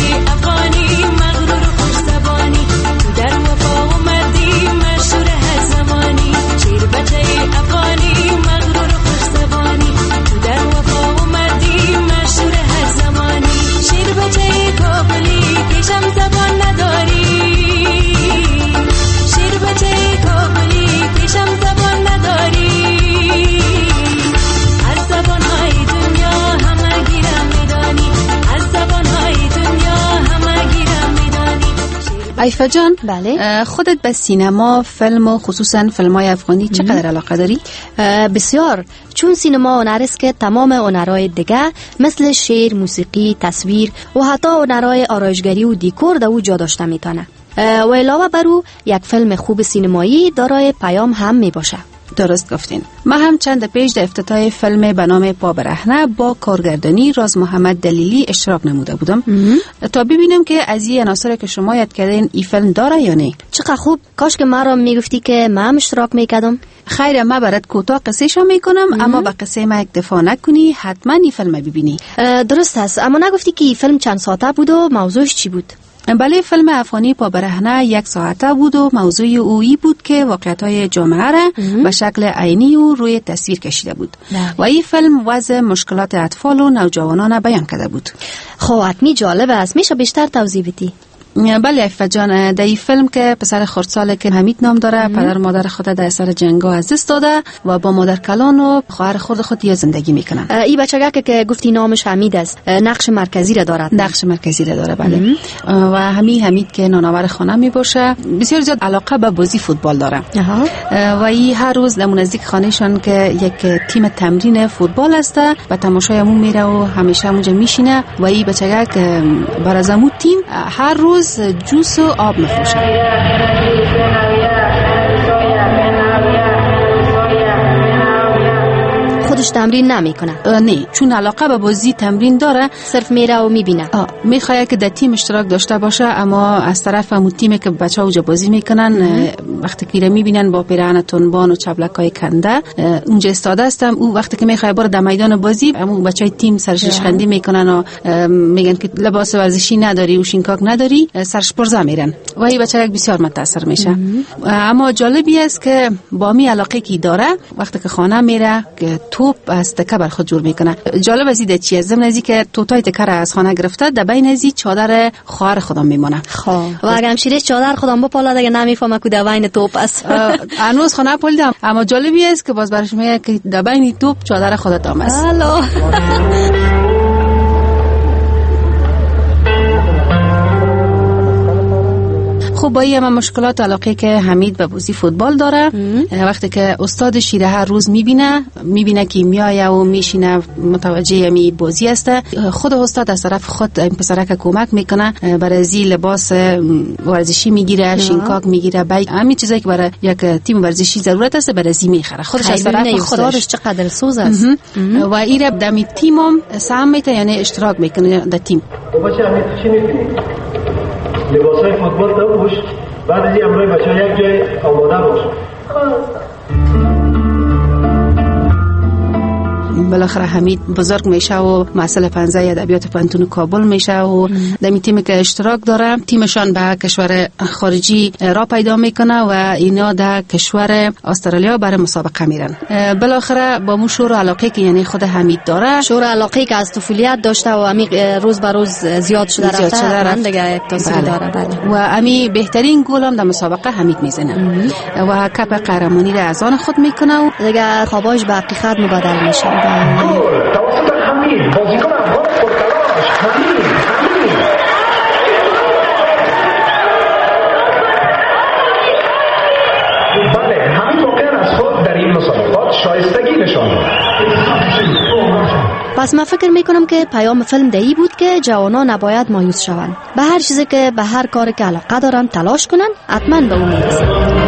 ایفا جان، بله. خودت به سینما، فیلم و خصوصا فیلم های افغانی چقدر علاقه داری؟ بسیار، چون سینما هنر است که تمام هنرهای دیگه مثل شعر، موسیقی، تصویر و حتی هنرهای آرایشگری و دیکور در او جا داشته میتونه و علاوه بر او یک فیلم خوب سینمایی دارای پیام هم میباشه. درست گفتین. ما هم چند پیش در افتتاح فیلم به نام پا برهنه با کارگردانی راز محمد دلیلی اشتراک نموده بودم تا ببینم که از این عناصر که شما یاد کردین این فیلم داره یا نه. چقدر خوب، کاش که ما را میگفتی که ما هم اشتراک میکردم. خیر، ما برات کوتاه قصه شو میکنم اما با قصه ما یک دفاع نکنی، حتما این فیلم ببینی. درست است، اما نگفتی که این فیلم چند ساعته بود و موضوعش چی بود؟ بله، فیلم افغانی پا برهنه یک ساعته بود و موضوع اویی بود که واقعیت‌های جامعه را به شکل عینی و روی تصویر کشیده بود و این فیلم وضع مشکلات اطفال و نوجوانان بیان کرده بود. خب حتمی جالب است، میشه بیشتر توضیح بدی؟ بله ایفا جان، در این فیلم که پسر خردساله که حمید نام داره مم. پدر مادر خود در اثر جنگا از دست داده و با مادر کلان و خواهر خود خود یه زندگی میکنن. این بچگی که گفتی نامش حمید است، نقش مرکزی را دارد. نقش مرکزی را داره، بله. مم. و همین حمید که نانآور خانه میباشه بسیار زیاد علاقه به بازی فوتبال داره و این هر روز در نزدیک خانهشان که یک تیم تمرین فوتبال است و تماشای همون میره و همیشه اونجا میشینه و این بچگی که برای همون تیم هر روز جوس و آب میفروشه. خودش تمرین نمیکنه؟ نه، چون علاقه به بازی تمرین داره صرف میره و میبینه. میخواد که در تیم اشتراک داشته باشه اما از طرف همون تیمی که بچه‌ها اونجا بازی میکنن وقتی که میره میبینن با پیراهن تنبان و چبلکای کنده اونجا استاده هستم، او وقتی که میخواد بره در میدان بازی همون بچهای تیم سرش ریشخندی میکنن و میگن که لباس ورزشی نداری و شینکاک نداری، سرش پرزا میرن و این بچه بسیار متاثر میشه. اما جالبی است که با می علاقه کی داره وقتی که خانه میره که توپ از تکه بر خود جور میکنه. جالب از این چیه، ضمن از که توتای تکه را از خانه گرفته در بین از چادر خواهر خودم میمونه. خب و اگه همشیره چادر خودم بپاله دیگه نمیفهمه که در بین توپ است. هنوز خانه پولیدم اما جالبی است که باز برش میگه که در بین توپ چادر خودت هم است. خب با این مشکلات علاقه که حمید به بازی فوتبال داره وقتی که استاد شیره هر روز میبینه میبینه که میایه و میشینه متوجه می بازی است، خود استاد از طرف خود این پسرک کمک میکنه برای زی لباس ورزشی میگیره، شینکاک میگیره، بای همین چیزایی که برای یک تیم ورزشی ضرورت است برای زی میخره خودش از طرف خودش. چقدر سوز است و ایره دمی تیمم سهم میته یعنی اشتراک میکنه در تیم. بچه همین چی میکنی؟ لباسای فوتبال تا پوش، بعد از این امروی بچه ها یک جای آماده باش. بالاخره حمید بزرگ میشه و مسئله پنزه ادبیات پانتون کابل میشه و در می تیمی که اشتراک داره تیمشان به کشور خارجی را پیدا میکنه و اینا در کشور استرالیا برای مسابقه میرن. بالاخره با مو شور و علاقه که یعنی خود حمید داره، شور و علاقه که از طفولیت داشته و امی روز به روز زیاد شده زیاد رفته شده من دیگه یک تاثیر بله. داره. بله. و امی بهترین گل هم در مسابقه حمید میزنه و کپ قهرمانی را از آن خود میکنه و دیگه خواباش به حقیقت مبادل میشه. توسط حمید بازیکن افغان پرتلاش حمید حمید بله حمید واقعا از خود در این مسابقات شایستگی نشان داد. پس من فکر میکنم که پیام فیلم دهی بود که جوانان نباید مایوس شوند، به هر چیزی که به هر کاری که علاقه دارن تلاش کنن، حتما به اون میرسن.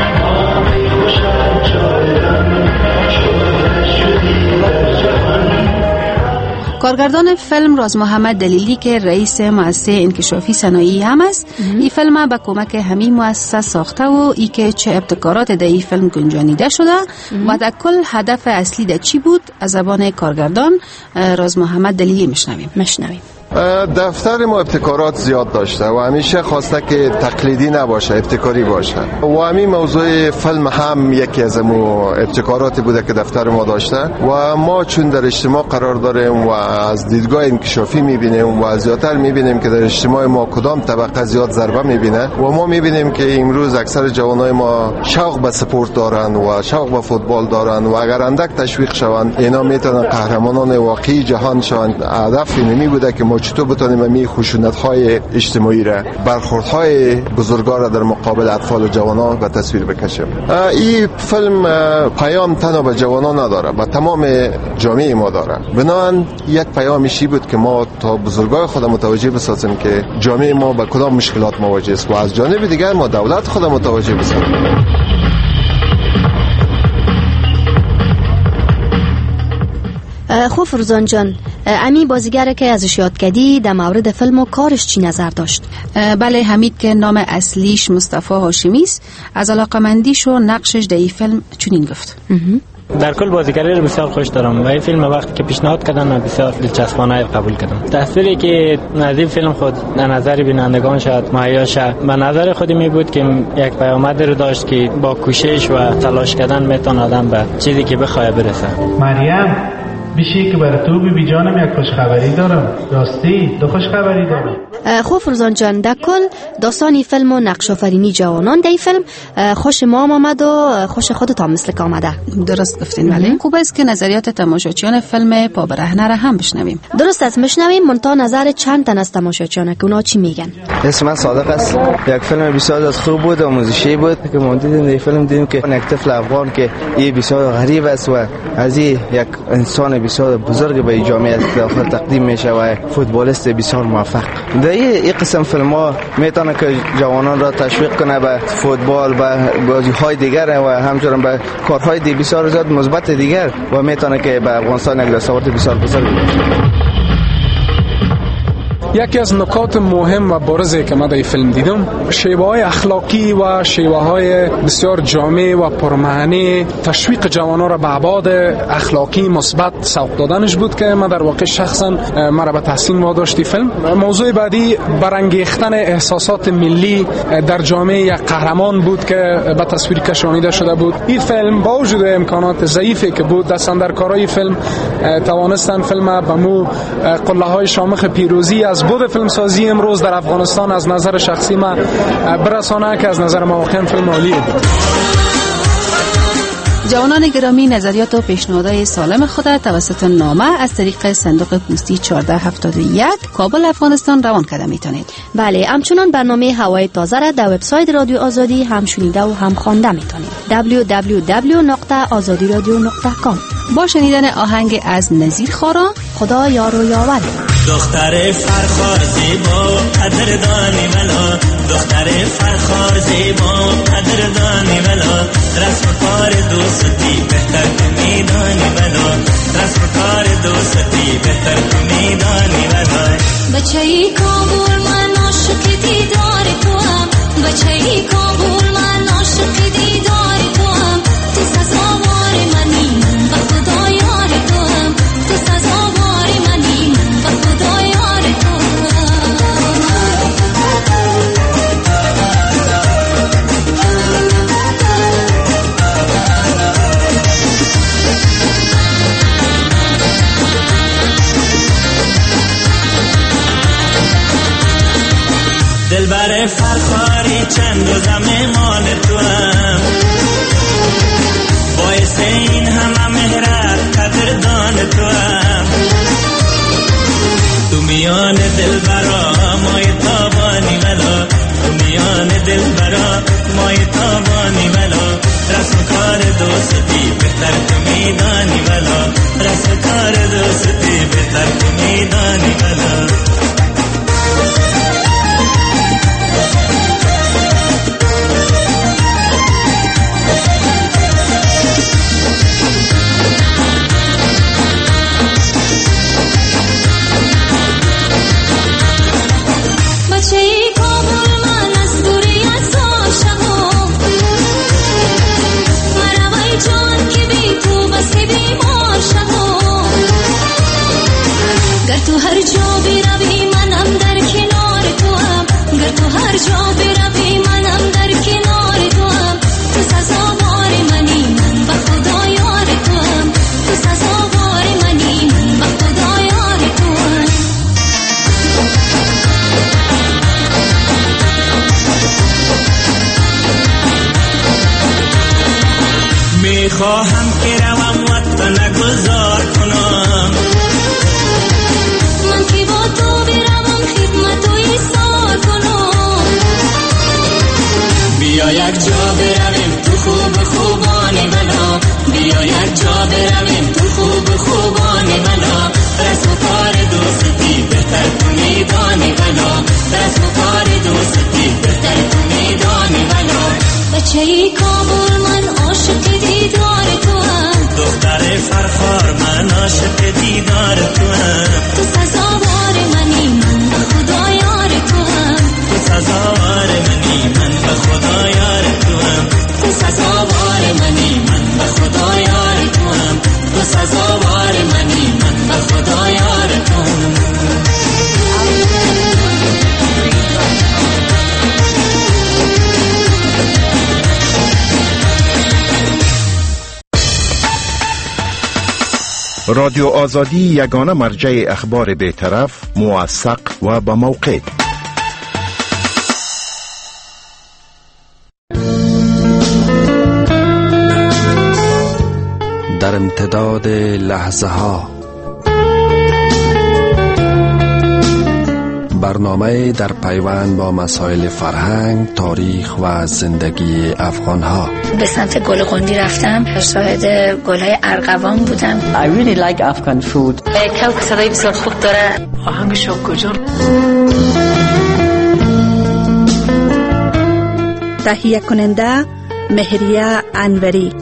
کارگردان فیلم راز محمد دلیلی که رئیس مؤسسه انکشافی صنایعی هم است، این فیلم با کمک همین مؤسسه ساخته و ای که چه ابتکارات در این فیلم گنجانیده شده و در کل هدف اصلی در چی بود از زبان کارگردان راز محمد دلیلی مشنویم. مشنویم. دفتر ما ابتکارات زیاد داشته و همیشه خواسته که تقلیدی نباشه، ابتکاری باشه و همین موضوع فیلم هم یکی از مو ابتکاراتی بوده که دفتر ما داشته و ما چون در اجتماع قرار داریم و از دیدگاه انکشافی میبینیم و زیادتر میبینیم که در اجتماع ما کدام طبقه زیاد ضربه میبینه و ما میبینیم که امروز اکثر جوانای ما شوق به سپورت دارن و شوق به فوتبال دارن و اگر اندک تشویق شوند اینا میتونن قهرمانان واقعی جهان شوند. هدف اینمی بوده که ما چطور بتونیم می خشونت‌های اجتماعی را، برخوردهای بزرگا را در مقابل اطفال و جوانان به تصویر بکشیم. این فیلم پیام تنها به جوانان نداره، به تمام جامعه ما داره. بنابراین یک پیامشی بود که ما تا بزرگای خود متوجه بسازیم که جامعه ما با کدام مشکلات مواجه است و از جانب دیگر ما دولت خود متوجه بسازیم. خوب فروزان جان، امی بازیگر که ازش یاد کردی در مورد فیلم و کارش چی نظر داشت؟ بله، حمید که نام اصلیش مصطفی هاشمی است، از علاقمندیش و نقشش در این فیلم چنین گفت. در کل بازیگری رو بسیار خوش دارم و این فیلم وقتی که پیشنهاد کردن من بسیار دلچسبانه قبول کردم. تصویری که از این فیلم خود در نظر بینندگان شد مهیا شد، به نظر خودی می بود که یک پیامد رو داشت که با کوشش و تلاش کردن میتونه آدم به چیزی که بخواد برسه. مریم بیشی که برای تو بی جانم یک خوشخبری دارم. راستی دو خوشخبری دارم. خوب فروزان جان، در کل داستانی فیلم و نقش آفرینی جوانان در این فیلم خوش ما آمد و خوش خودت هم مثل که آمده. درست گفتین. ولی خوب است که نظریات تماشاچیان فیلم پا برهنه را هم بشنویم. درست است، میشنویم. منتها نظر چند تن از تماشاچیان که اونا چی میگن. اسم من صادق است. یک فیلم بسیار از خوب بود و آموزشی بود که ما دیدیم. در فیلم دیدیم که یک طفل افغان که این بسیار غریب است و از یک انسان بسیار بزرگ به جامعه داخل تقدیم میشه و فوتبالیست بسیار موفق. در این قسم فیلم ها میتونه که جوانان را تشویق کنه به فوتبال، به بازی‌های دیگر و همچنین به کارهای دی بسیار زیاد مثبت دیگر و میتونه که به افغانستان یک دستاورد بسیار بزرگ باشه. یکی از نکات مهم و بارزی که من در این فیلم دیدم شیوه های اخلاقی و شیوه های بسیار جامع و پرمعنی تشویق جوانان را به ابعاد اخلاقی مثبت سوق دادنش بود که من در واقع شخصا مرا به تحسین واداشت. فیلم موضوع بعدی برانگیختن احساسات ملی در جامعه یک قهرمان بود که به تصویر کشانیده شده بود. این فیلم با وجود امکانات ضعیفی که بود، دستاندرکارای فیلم توانستن فیلم به مو قله های شامخ پیروزی از بود فیلم سازی امروز در افغانستان از نظر شخصی من برسانه که از نظر ما واقعا فیلم عالی بود. جوانان گرامی، نظریات و پیشنهادهای سالم خود توسط نامه از طریق صندوق پستی چهارده هفتاد و یک کابل افغانستان روان کرده میتونید. بله، همچنان برنامه هوای تازه را در وبسایت رادیو آزادی هم شنیده و هم خوانده میتونید. دبلیو دبلیو دبلیو نقطه آزادی رادیو نقطه کام. با شنیدن آهنگ از نظیر خارا، خدا یار و یاور. دختر فرخار زیبا قدردانی ملا، دختر فرخار زیبا قدردانی ملا، رسم کار دوستی بهتر تو میدانی ملا، رسم کار دوستی بهتر تو میدانی ملا. بچه‌ای کابل من عاشق دیدار تو هم، بچه‌ای کابل من عاشق دیدار تو هم، تو سزاوار منی و خدا یار تو هم، نداری چند روزم مهمان تو هم باعث این همه مهرت قدردان تو هم تو میان دل برا مای تابانی ولا تو میان دل برا مای تابانی ولا رسم کار دوستی بهتر تو میدانی ولا رسم کار دوستی بهتر تو میدانی ولا تو هر جا بروی منم در کنار تو هم گر تو هر جا بروی منم در کنار تو هم تو سزاوار منی من به خدا یار تو هم تو سزاوار منی من به خدا یار تو هم میخواهم که روم و تو نگذار کنم من که با تو بروم خدمت و ایثار کنم بیا یک جا برویم تو خوب خوبانی منو بیا یک جا برویم تو خوب خوبانی منو رسم و کار دوستی بهتر تو میدانی منو رسم و کار دوستی بهتر تو میدانی منو بچه ای کابل من عاشق دیدار تو هم دختر فرخار من عاشق دیدار تو هم تو سزاوار منی من به خدا یار تو هم تو سزاوار منی من به خدا یار تو هم تو سزاوار منی من به خدا یار تو هم تو سزاوار منی من به خدا یار تو هم رادیو آزادی یگانه مرجع اخبار بی‌طرف، موثق و با موقع. در امتداد لحظه ها برنامه در پیوند با مسائل فرهنگ، تاریخ و زندگی افغان ها. به سمت گل قندی رفتم، شاهد گل‌های ارغوان بودم. I really like Afghan food. کاو که صدای بسیار خوب داره. آهنگش کجا؟ تهیه کننده مهریه انوری.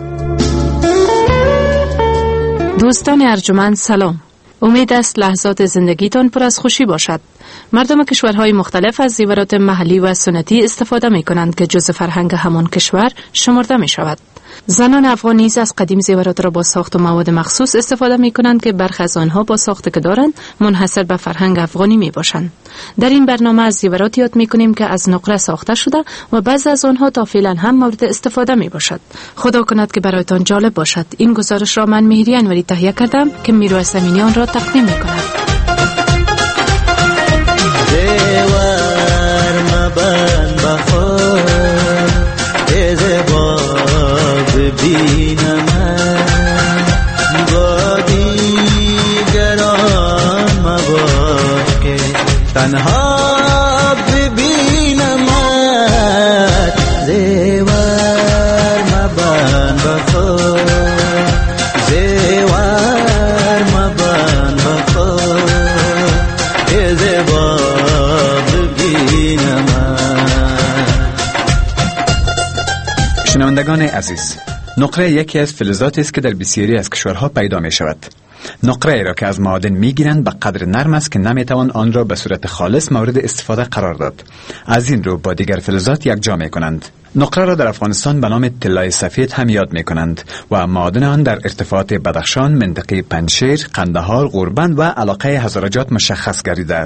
دوستان ارجمند سلام. امید است لحظات زندگیتان پر از خوشی باشد. مردم کشورهای مختلف از زیورات محلی و سنتی استفاده می کنند که جزء فرهنگ همان کشور شمرده می شود. زنان افغان نیز از قدیم زیورات را با ساخت و مواد مخصوص استفاده می کنند که برخی از آنها با ساخت که دارند منحصر به فرهنگ افغانی می باشند. در این برنامه از زیورات یاد می کنیم که از نقره ساخته شده و بعضی از آنها تا فعلا هم مورد استفاده می باشد. خدا کند که برایتان جالب باشد. این گزارش را من مهریه انوری تهیه کردم که میرویس امینی آن را تقدیم می کند. ببینم با دیگران مباش که تنها ببینم زیور مبان بخور زیور مبان بخور زیبا ببینم. شنوندگان عزیز، نقره یکی از فلزاتی است که در بسیاری از کشورها پیدا می شود. نقره را که از معادن می گیرند به قدر نرم است که نمی توان آن را به صورت خالص مورد استفاده قرار داد. از این رو با دیگر فلزات یکجا می کنند. نقره را در افغانستان به نام طلای سفید هم یاد می کنند و معادن آن در ارتفاعات بدخشان، منطقه پنجشیر، قندهار، غوربند و علاقه هزارجات مشخص گردیده است.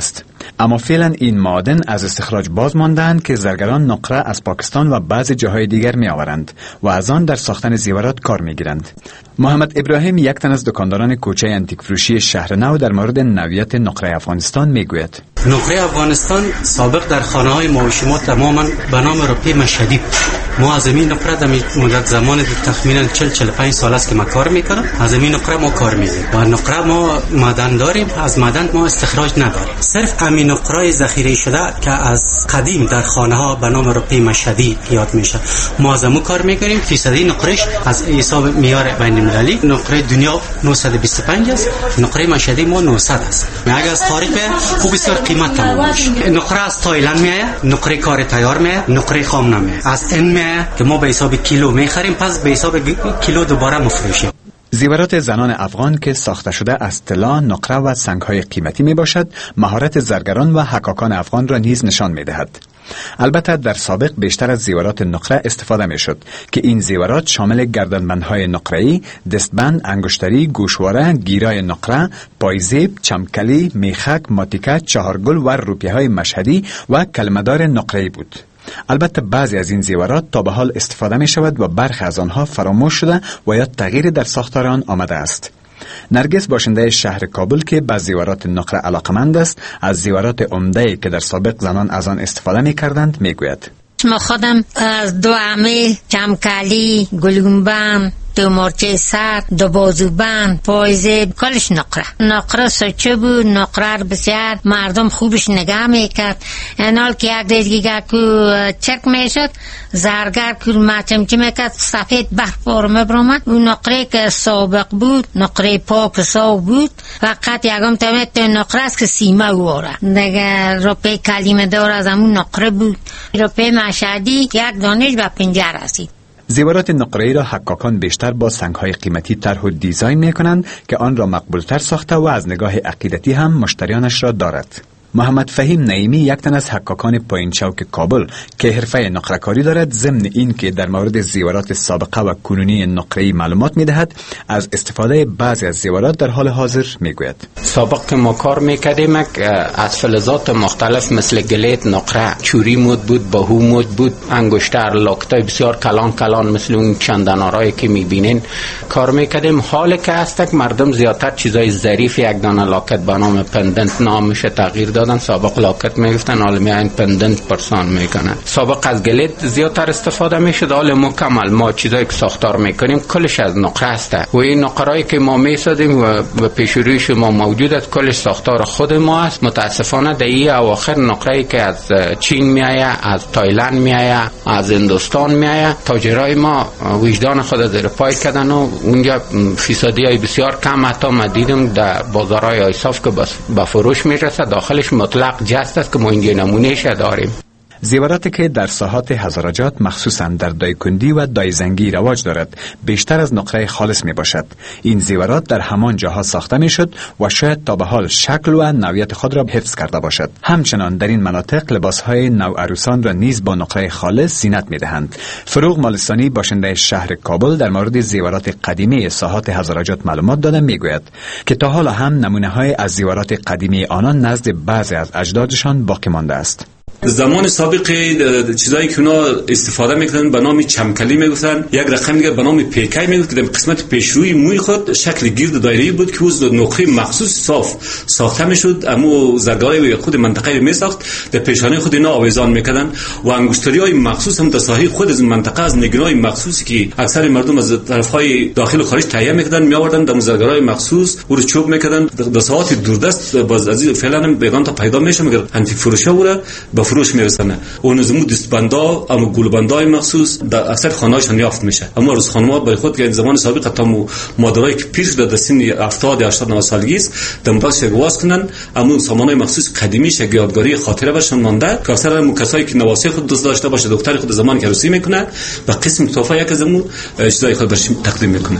اما فعلا این معادن از استخراج باز ماندند که زرگران نقره از پاکستان و بعضی جاهای دیگر می آورند و از آن در ساختن زیورات کار می گیرند. محمد ابراهیم، یک تن از دکانداران کوچه انتیک فروشی شهر نو، در مورد نوعیت نقره افغانستان می گوید. نقره افغانستان سابق در خانه های ما و شما تماما به نام رپی مشهدی. ما از این نقره در مدت زمان تخمینا چهل چهل و پنج سال است که ما کار میکنم. از این نقره ما کار میکنیم و نقره ما معدن داریم، از معدن ما استخراج نداریم. صرف همین نقره ذخیره شده که از قدیم در خانه ها به نام رپی مشهدی یاد میشه، ما از اون کار میکنیم. فیصدی نقرهش از حساب معیار بین المللی نقره دنیا نهصد و بیست و پنج است، نقره مشهدی ما نهصد است. اگر از خارج به خوب بسیار قیمت تمام میشه. نقره از تایلند میاد، نقره کار تیار میاد، نقره خام نمیاد. از این میاد که ما به حساب کیلو میخریم، پس به حساب کیلو دوباره مفروشیم. زیورات زنان افغان که ساخته شده از طلا، نقره و سنگ‌های قیمتی می باشد، مهارت زرگران و حکاکان افغان را نیز نشان می دهد. البته در سابق بیشتر از زیورات نقره استفاده می شد که این زیورات شامل گردنبندهای نقره‌ای، دستبند، انگشتری، گوشواره، گیرای نقره، پایزیب، چمکلی، میخک، ماتیکه، چهارگل و روپیه‌های مشهدی و کلمه‌دار نقره‌ای بود. البته بعضی از این زیورات تا به حال استفاده می شود و برخی از آنها فراموش شده و یا تغییر در ساختار آن آمده است. نرگس، باشنده شهر کابل که به زیورات نقره علاقمند است، از زیورات عمده‌ای که در سابق زنان از آن استفاده می کردند می گوید. ما خودم از دو عمه، چمکلی، گلگونبند، دو مرچه سر، دو بازوبند، پایزه، کلش نقره. نقره سچه بود، نقره رو بسیار مردم خوبش نگاه میکرد. اینال که یک دیگه که چک میشد، زرگر که مچمچه میکرد، سفید برف بارمه برامد. اون نقره که سابق بود، نقره پاک صاف بود، فقط یکم تمیت نقره است که سیمه واره. دیگه روپه کلمه دار از همون نقره بود. روپه مشهدی یک دانش به پنجه رسید. زیورات نقره‌ای را حکاکان بیشتر با سنگ‌های قیمتی طرح و دیزاین می‌کنند که آن را مقبول‌تر ساخته و از نگاه عقیدتی هم مشتریانش را دارد. محمد فهیم نعیمی، یک تن از حکاکان پایین چوک کابل که حرفه نقره‌کاری دارد، ضمن این که در مورد زیورات سابقه و کنونی نقره‌ای معلومات می‌دهد، از استفاده بعضی از زیورات در حال حاضر می‌گوید. سابق که ما کار می‌کردیم از فلزات مختلف مثل گلیت، نقره، چوری مود بود، بهو مود بود، انگشتر، لاکتای بسیار کلان کلان مثل اون چندنارایی که می‌بینین کار می‌کردیم. حال که هست مردم زیادتر چیزای ظریف، یک دانه لاکت به نام پندنت نامش تغییر داد. سابق لاکت میگفتن، حالا میاین پندنت پرسان میکنن. سابق از گلیت زیادتر استفاده میشد، حالا مکمل ما چیزایی که ساختار میکنیم کلش از نقره است و این نقرهایی که ما میسازیم و به پیش روی شما موجود است کلش ساختار خود ما است. متاسفانه در این اواخر نقرهایی که از چین میایه، از تایلند میایه، از هندوستان میایه، تاجرای ما وجدان خود زیر پای کردن و اونجا فیصدی های بسیار کم حتی ما دیدم در بازارهای ایصاف که به فروش میرسه، داخلش مطلق جست است که ما اینجا نمونهش داریم. زیوراتی که در ساحات هزارجات مخصوصاً در دایکندی و دایزنگی رواج دارد بیشتر از نقره خالص می باشد. این زیورات در همان جاها ساخته می شد و شاید تا به حال شکل و نوعیت خود را حفظ کرده باشد. همچنان در این مناطق لباسهای نوعروسان را نیز با نقره خالص زینت می دهند. فروغ مالستانی، باشنده شهر کابل، در مورد زیورات قدیمی ساحات هزارجات معلومات داده می گوید که تا حالا هم نمونه های از زیورات قدیمی آنان نزد بعضی از اجدادشان باقی مانده است. زمان سابق چیزایی که اونا استفاده میکردن به نام چمکلی میگفتن، یک رقم دیگه به نام پیکای میگفت که در قسمت پیشروی موی خود شکل گرد دایره‌ای بود که از نقره مخصوص صاف ساخته میشد. اما زرگرای خود منطقه میساخت، در پیشانی خود اینا آویزان میکردن و انگشتری‌های مخصوص هم در ساحه خود از منطقه از نگرای مخصوصی که اکثر مردم از طرفهای داخل و خارج تهیه میکردن میآوردن در زرگرای مخصوص او رو چوب میکردن. در ساعات دوردست باز از فعلا هم بیگان تا پیدا میشه مگر انتی فروشا بود با فروش میرسنه. اون زمو دستبندا اما گلبندای مخصوص در اکثر خانه‌هاشون یافت میشه. اما روز خانم‌ها به خود که زمان سابق تا مادرای که پیر شده در سن هفتاد هشتاد نه سالگی است دم پاس گواز کنن، اما سامانای مخصوص قدیمی ش یادگاری خاطره برشون مانده که اکثر مکسایی که نواسه خود دوست داشته باشه دکتر خود زمان که عروسی میکنه و قسم تحفه یک زمو چیزای خود برش تقدیم میکنه.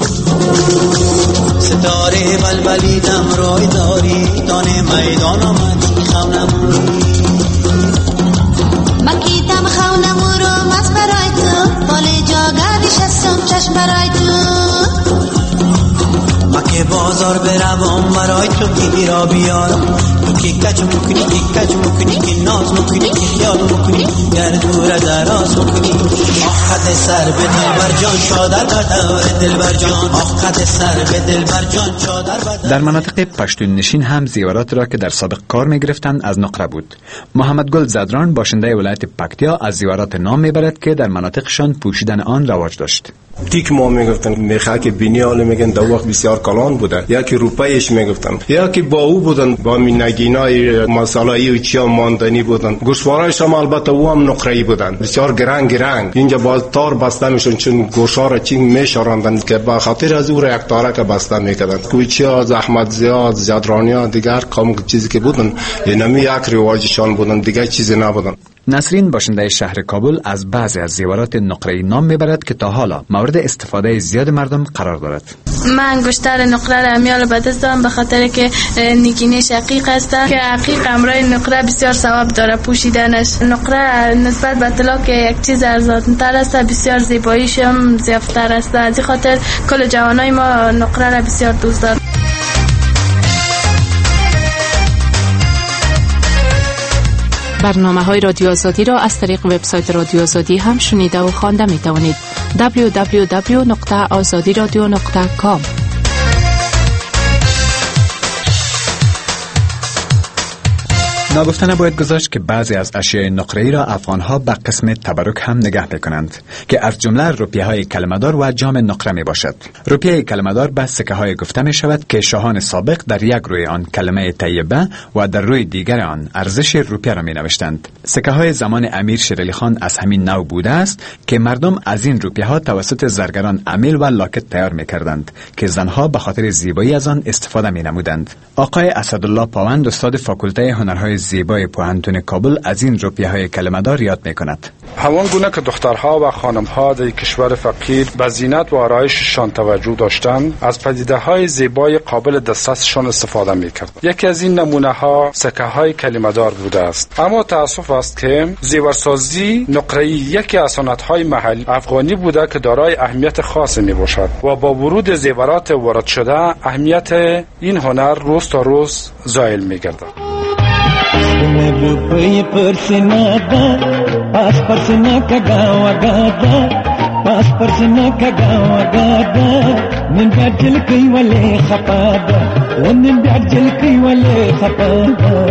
ستاره بلبلی دم روی داری دانه میدان آمدی خونموری مکیتم خونمورو مز برای تو بالی جاگردش هستم چشم برای تو مکی باز بازار بروم برای تو گیرا بیارم. تو که کج میکنی که کج میکنی که ناز میکنی که خیال میکنی گر دور دراز میکنی. آخ قد سر به دلبر جان چادر بدار دلبر جان. آخ قد سر به دلبر جان چادر بدار. در مناطق پشتون نشین هم زیورات را که در سابق کار میگرفتند از نقره بود. محمد گل زدران باشنده ولایت پکتیا از زیورات نام میبرد که در مناطقشان پوشیدن آن رواج داشت. تیک ما میگفتن میخه که بینیال میگن در وقت بسیار کلان بوده، یا که روپایش میگفتن، یا که با او بودن با نگینای مساله‌ای و چیا ماندنی بودن. گوشوارایش هم البته او هم نقره‌ای بودن، بسیار گرنگ گرنگ. اینجا باز تار بسته میشون چون گوشا را چین میشاراندن که به خاطر از او را یک تاره که بسته میکردن. کوچیا زحمت زیاد زیادرانیا دیگر کام چیزی که بودن اینمی یک رواجشان بودن، دیگه چیزی نبودن. نسرین باشنده شهر کابل از بعضی از زیورات نقره‌ای نام میبرد که تا حالا مورد استفاده زیاد مردم قرار دارد. من انگشتر نقره را میال به دست دارم به خاطر که نگینه شقیق است که حقیق امرای نقره بسیار ثواب داره پوشیدنش. نقره نسبت به طلا که یک چیز ارزان‌تر است بسیار زیباییش هم زیادتر است. از این خاطر کل جوانای ما نقره را بسیار دوست دارند. برنامه های رادیو آزادی را از طریق وبسایت رادیو آزادی هم شنیده و خوانده می توانید. دبلیو دبلیو دبلیو دات آزادی رادیو دات کام. ناگفته نباید گذاشت که بعضی از اشیاء نقره‌ای را افغان‌ها به قسم تبرک هم نگه می‌کنند که از جمله روپیه‌های کلمه‌دار و جام نقره میباشد. روپیه کلمه‌دار به سکه‌های گفته می‌شود که شاهان سابق در یک روی آن کلمه طیبه و در روی دیگر آن ارزش روپیه را می‌نوشتند. سکه‌های زمان امیر شیرعلی خان از همین نوع بوده است که مردم از این روپیه‌ها توسط زرگران امیل و لاکت تیار می‌کردند که زنها به خاطر زیبایی از آن استفاده می‌نمودند. آقای اسدالله پاوند استاد فاکولته هنرهای زیبای پوهنتون کابل از این روپیه‌های کلمه‌دار یاد می‌کند. همان گونه که دخترها و خانم‌ها در کشور فقیر به زینت و آرایششان توجه داشتند، از پدیده‌های زیبای قابل دسترسشان استفاده می‌کردند. یکی از این نمونه‌ها سکه‌های کلمه‌دار بوده است. اما تأسف است که زیورسازی نقره‌ای یکی از صنعت‌های محلی افغانی بوده که دارای اهمیت خاصی می‌باشد و با ورود زیورات وارد شده اهمیت این هنر روز تا روز زائل می‌گردد. روپی پرسنا دا پاس پرسنا کا گاوا گادا پاس پرسنا کا گاوا گادا من بعجل کی ولي خپادا ومن بعجل کی ولي خپادا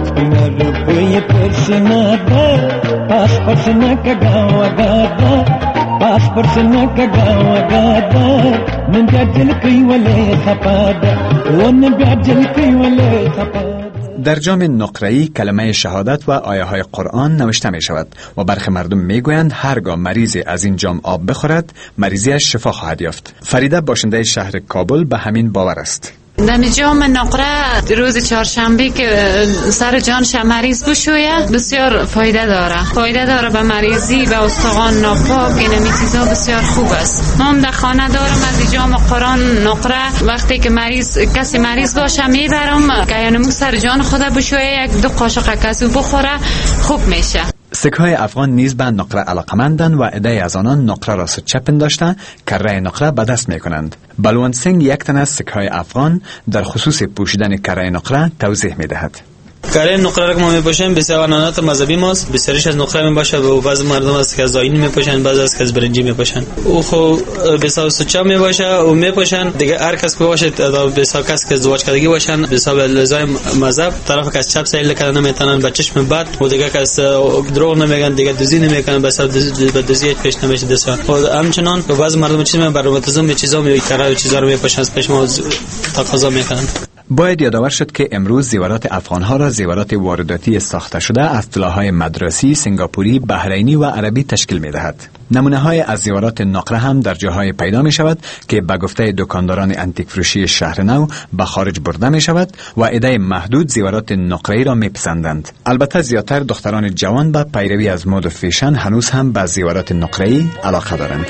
روپی پرسنا دا پاس پرسنا کا گاوا گادا پاس پرسنا کا گاوا گادا من بعجل کی ولي خپادا ومن بعجل کی ولي خپادا. در جام نقره‌ای کلمه شهادت و آیه های قرآن نوشته می شود و برخی مردم می گویند هرگاه مریضی از این جام آب بخورد مریضیش شفا خواهد یافت. فریده باشنده شهر کابل به همین باور است. در جام نقره روز چهارشنبه که سر جانش مریض بشویه بسیار فایده داره فایده داره به مریضی به استخوان ناپاک اینمی چیزا بسیار خوب است. ما هم در خانه دارم از جام قرآن نقره وقتی که مریض کسی مریض باشه میبرم که یعنی سر جان خود بشویه یک دو قاشق کاسو بخوره خوب میشه. سکه‌های افغان نیز به نقره علاقمندند و عده‌ای از آنان نقره را سوچه پنداشته کره نقره به دست می‌کنند. بلوان سنگ یک تن از سکه‌های افغان در خصوص پوشیدن کره نقره توضیح می‌دهد. کره نقره را که ما میپوشیم بسیار عنعنات مذهبی ماست. بسیارش از نقره میباشه و بعضی مردم است که از آیین میپوشن بعضی است که از برنجی میپوشن. او خو بسیار سوچه میباشه و میپوشن دیگه هر کس که باشه بسیار کس که ازدواج کردگی باشن بسیار لزای مذهب طرف که از چپ سیل کردن نمیتونن به چشم بد و دیگه کس دروغ نمیگن دیگه دوزی نمیکنن بسیار به دوزی پیش نمیشه دسان و همچنان و بعضی مردم چیز می برای متزم چیزا می کره چیزا رو میپوشن از پیش ما تقاضا میکنن. باید یادآور شد که امروز زیورات افغانها را زیورات وارداتی ساخته شده از طلاهای مدرسی، سنگاپوری، بحرینی و عربی تشکیل می دهد. نمونه های از زیورات نقره هم در جاهای پیدا می شود که به گفته دکانداران انتیک فروشی شهر نو به خارج برده می شود و عده محدود زیورات نقره‌ای را می پسندند. البته زیادتر دختران جوان به پیروی از مد و فیشن هنوز هم به زیورات نقره‌ای علاقه دارند.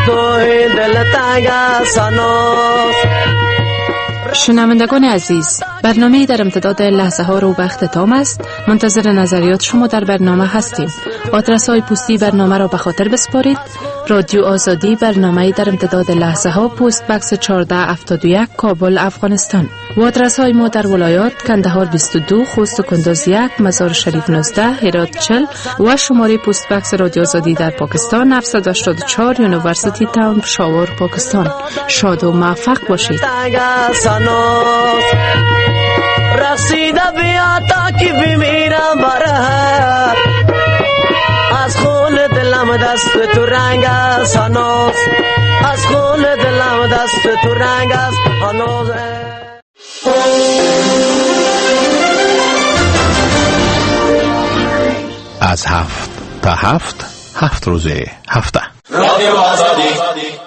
شنوندگان عزیز، برنامه در امتداد لحظه ها رو به اختتام است. منتظر نظریات شما در برنامه هستیم. آدرس های پستی برنامه را به خاطر بسپارید. رادیو آزادی، برنامه در امتداد لحظه ها، پست بکس چهارده هفتاد و یک، کابل، افغانستان. و آدرس های ما در ولایات: کندهار بیست و دو، خوست و کندوز یک، مزار شریف نوزده، هرات چهل و شماره پست بکس رادیو آزادی در پاکستان نهصد و هشتاد و چهار، یونیورسیتی تاون، پشاور، پاکستان. شاد و موفق باشید. رقصیده بیا تا که بمیرم برات، از خون دلم دست تو رنگ است هنوز، از خون دلم دست تو رنگ است هنوز. از هفت تا هفت، هفت روزه هفته. رادیو آزادی.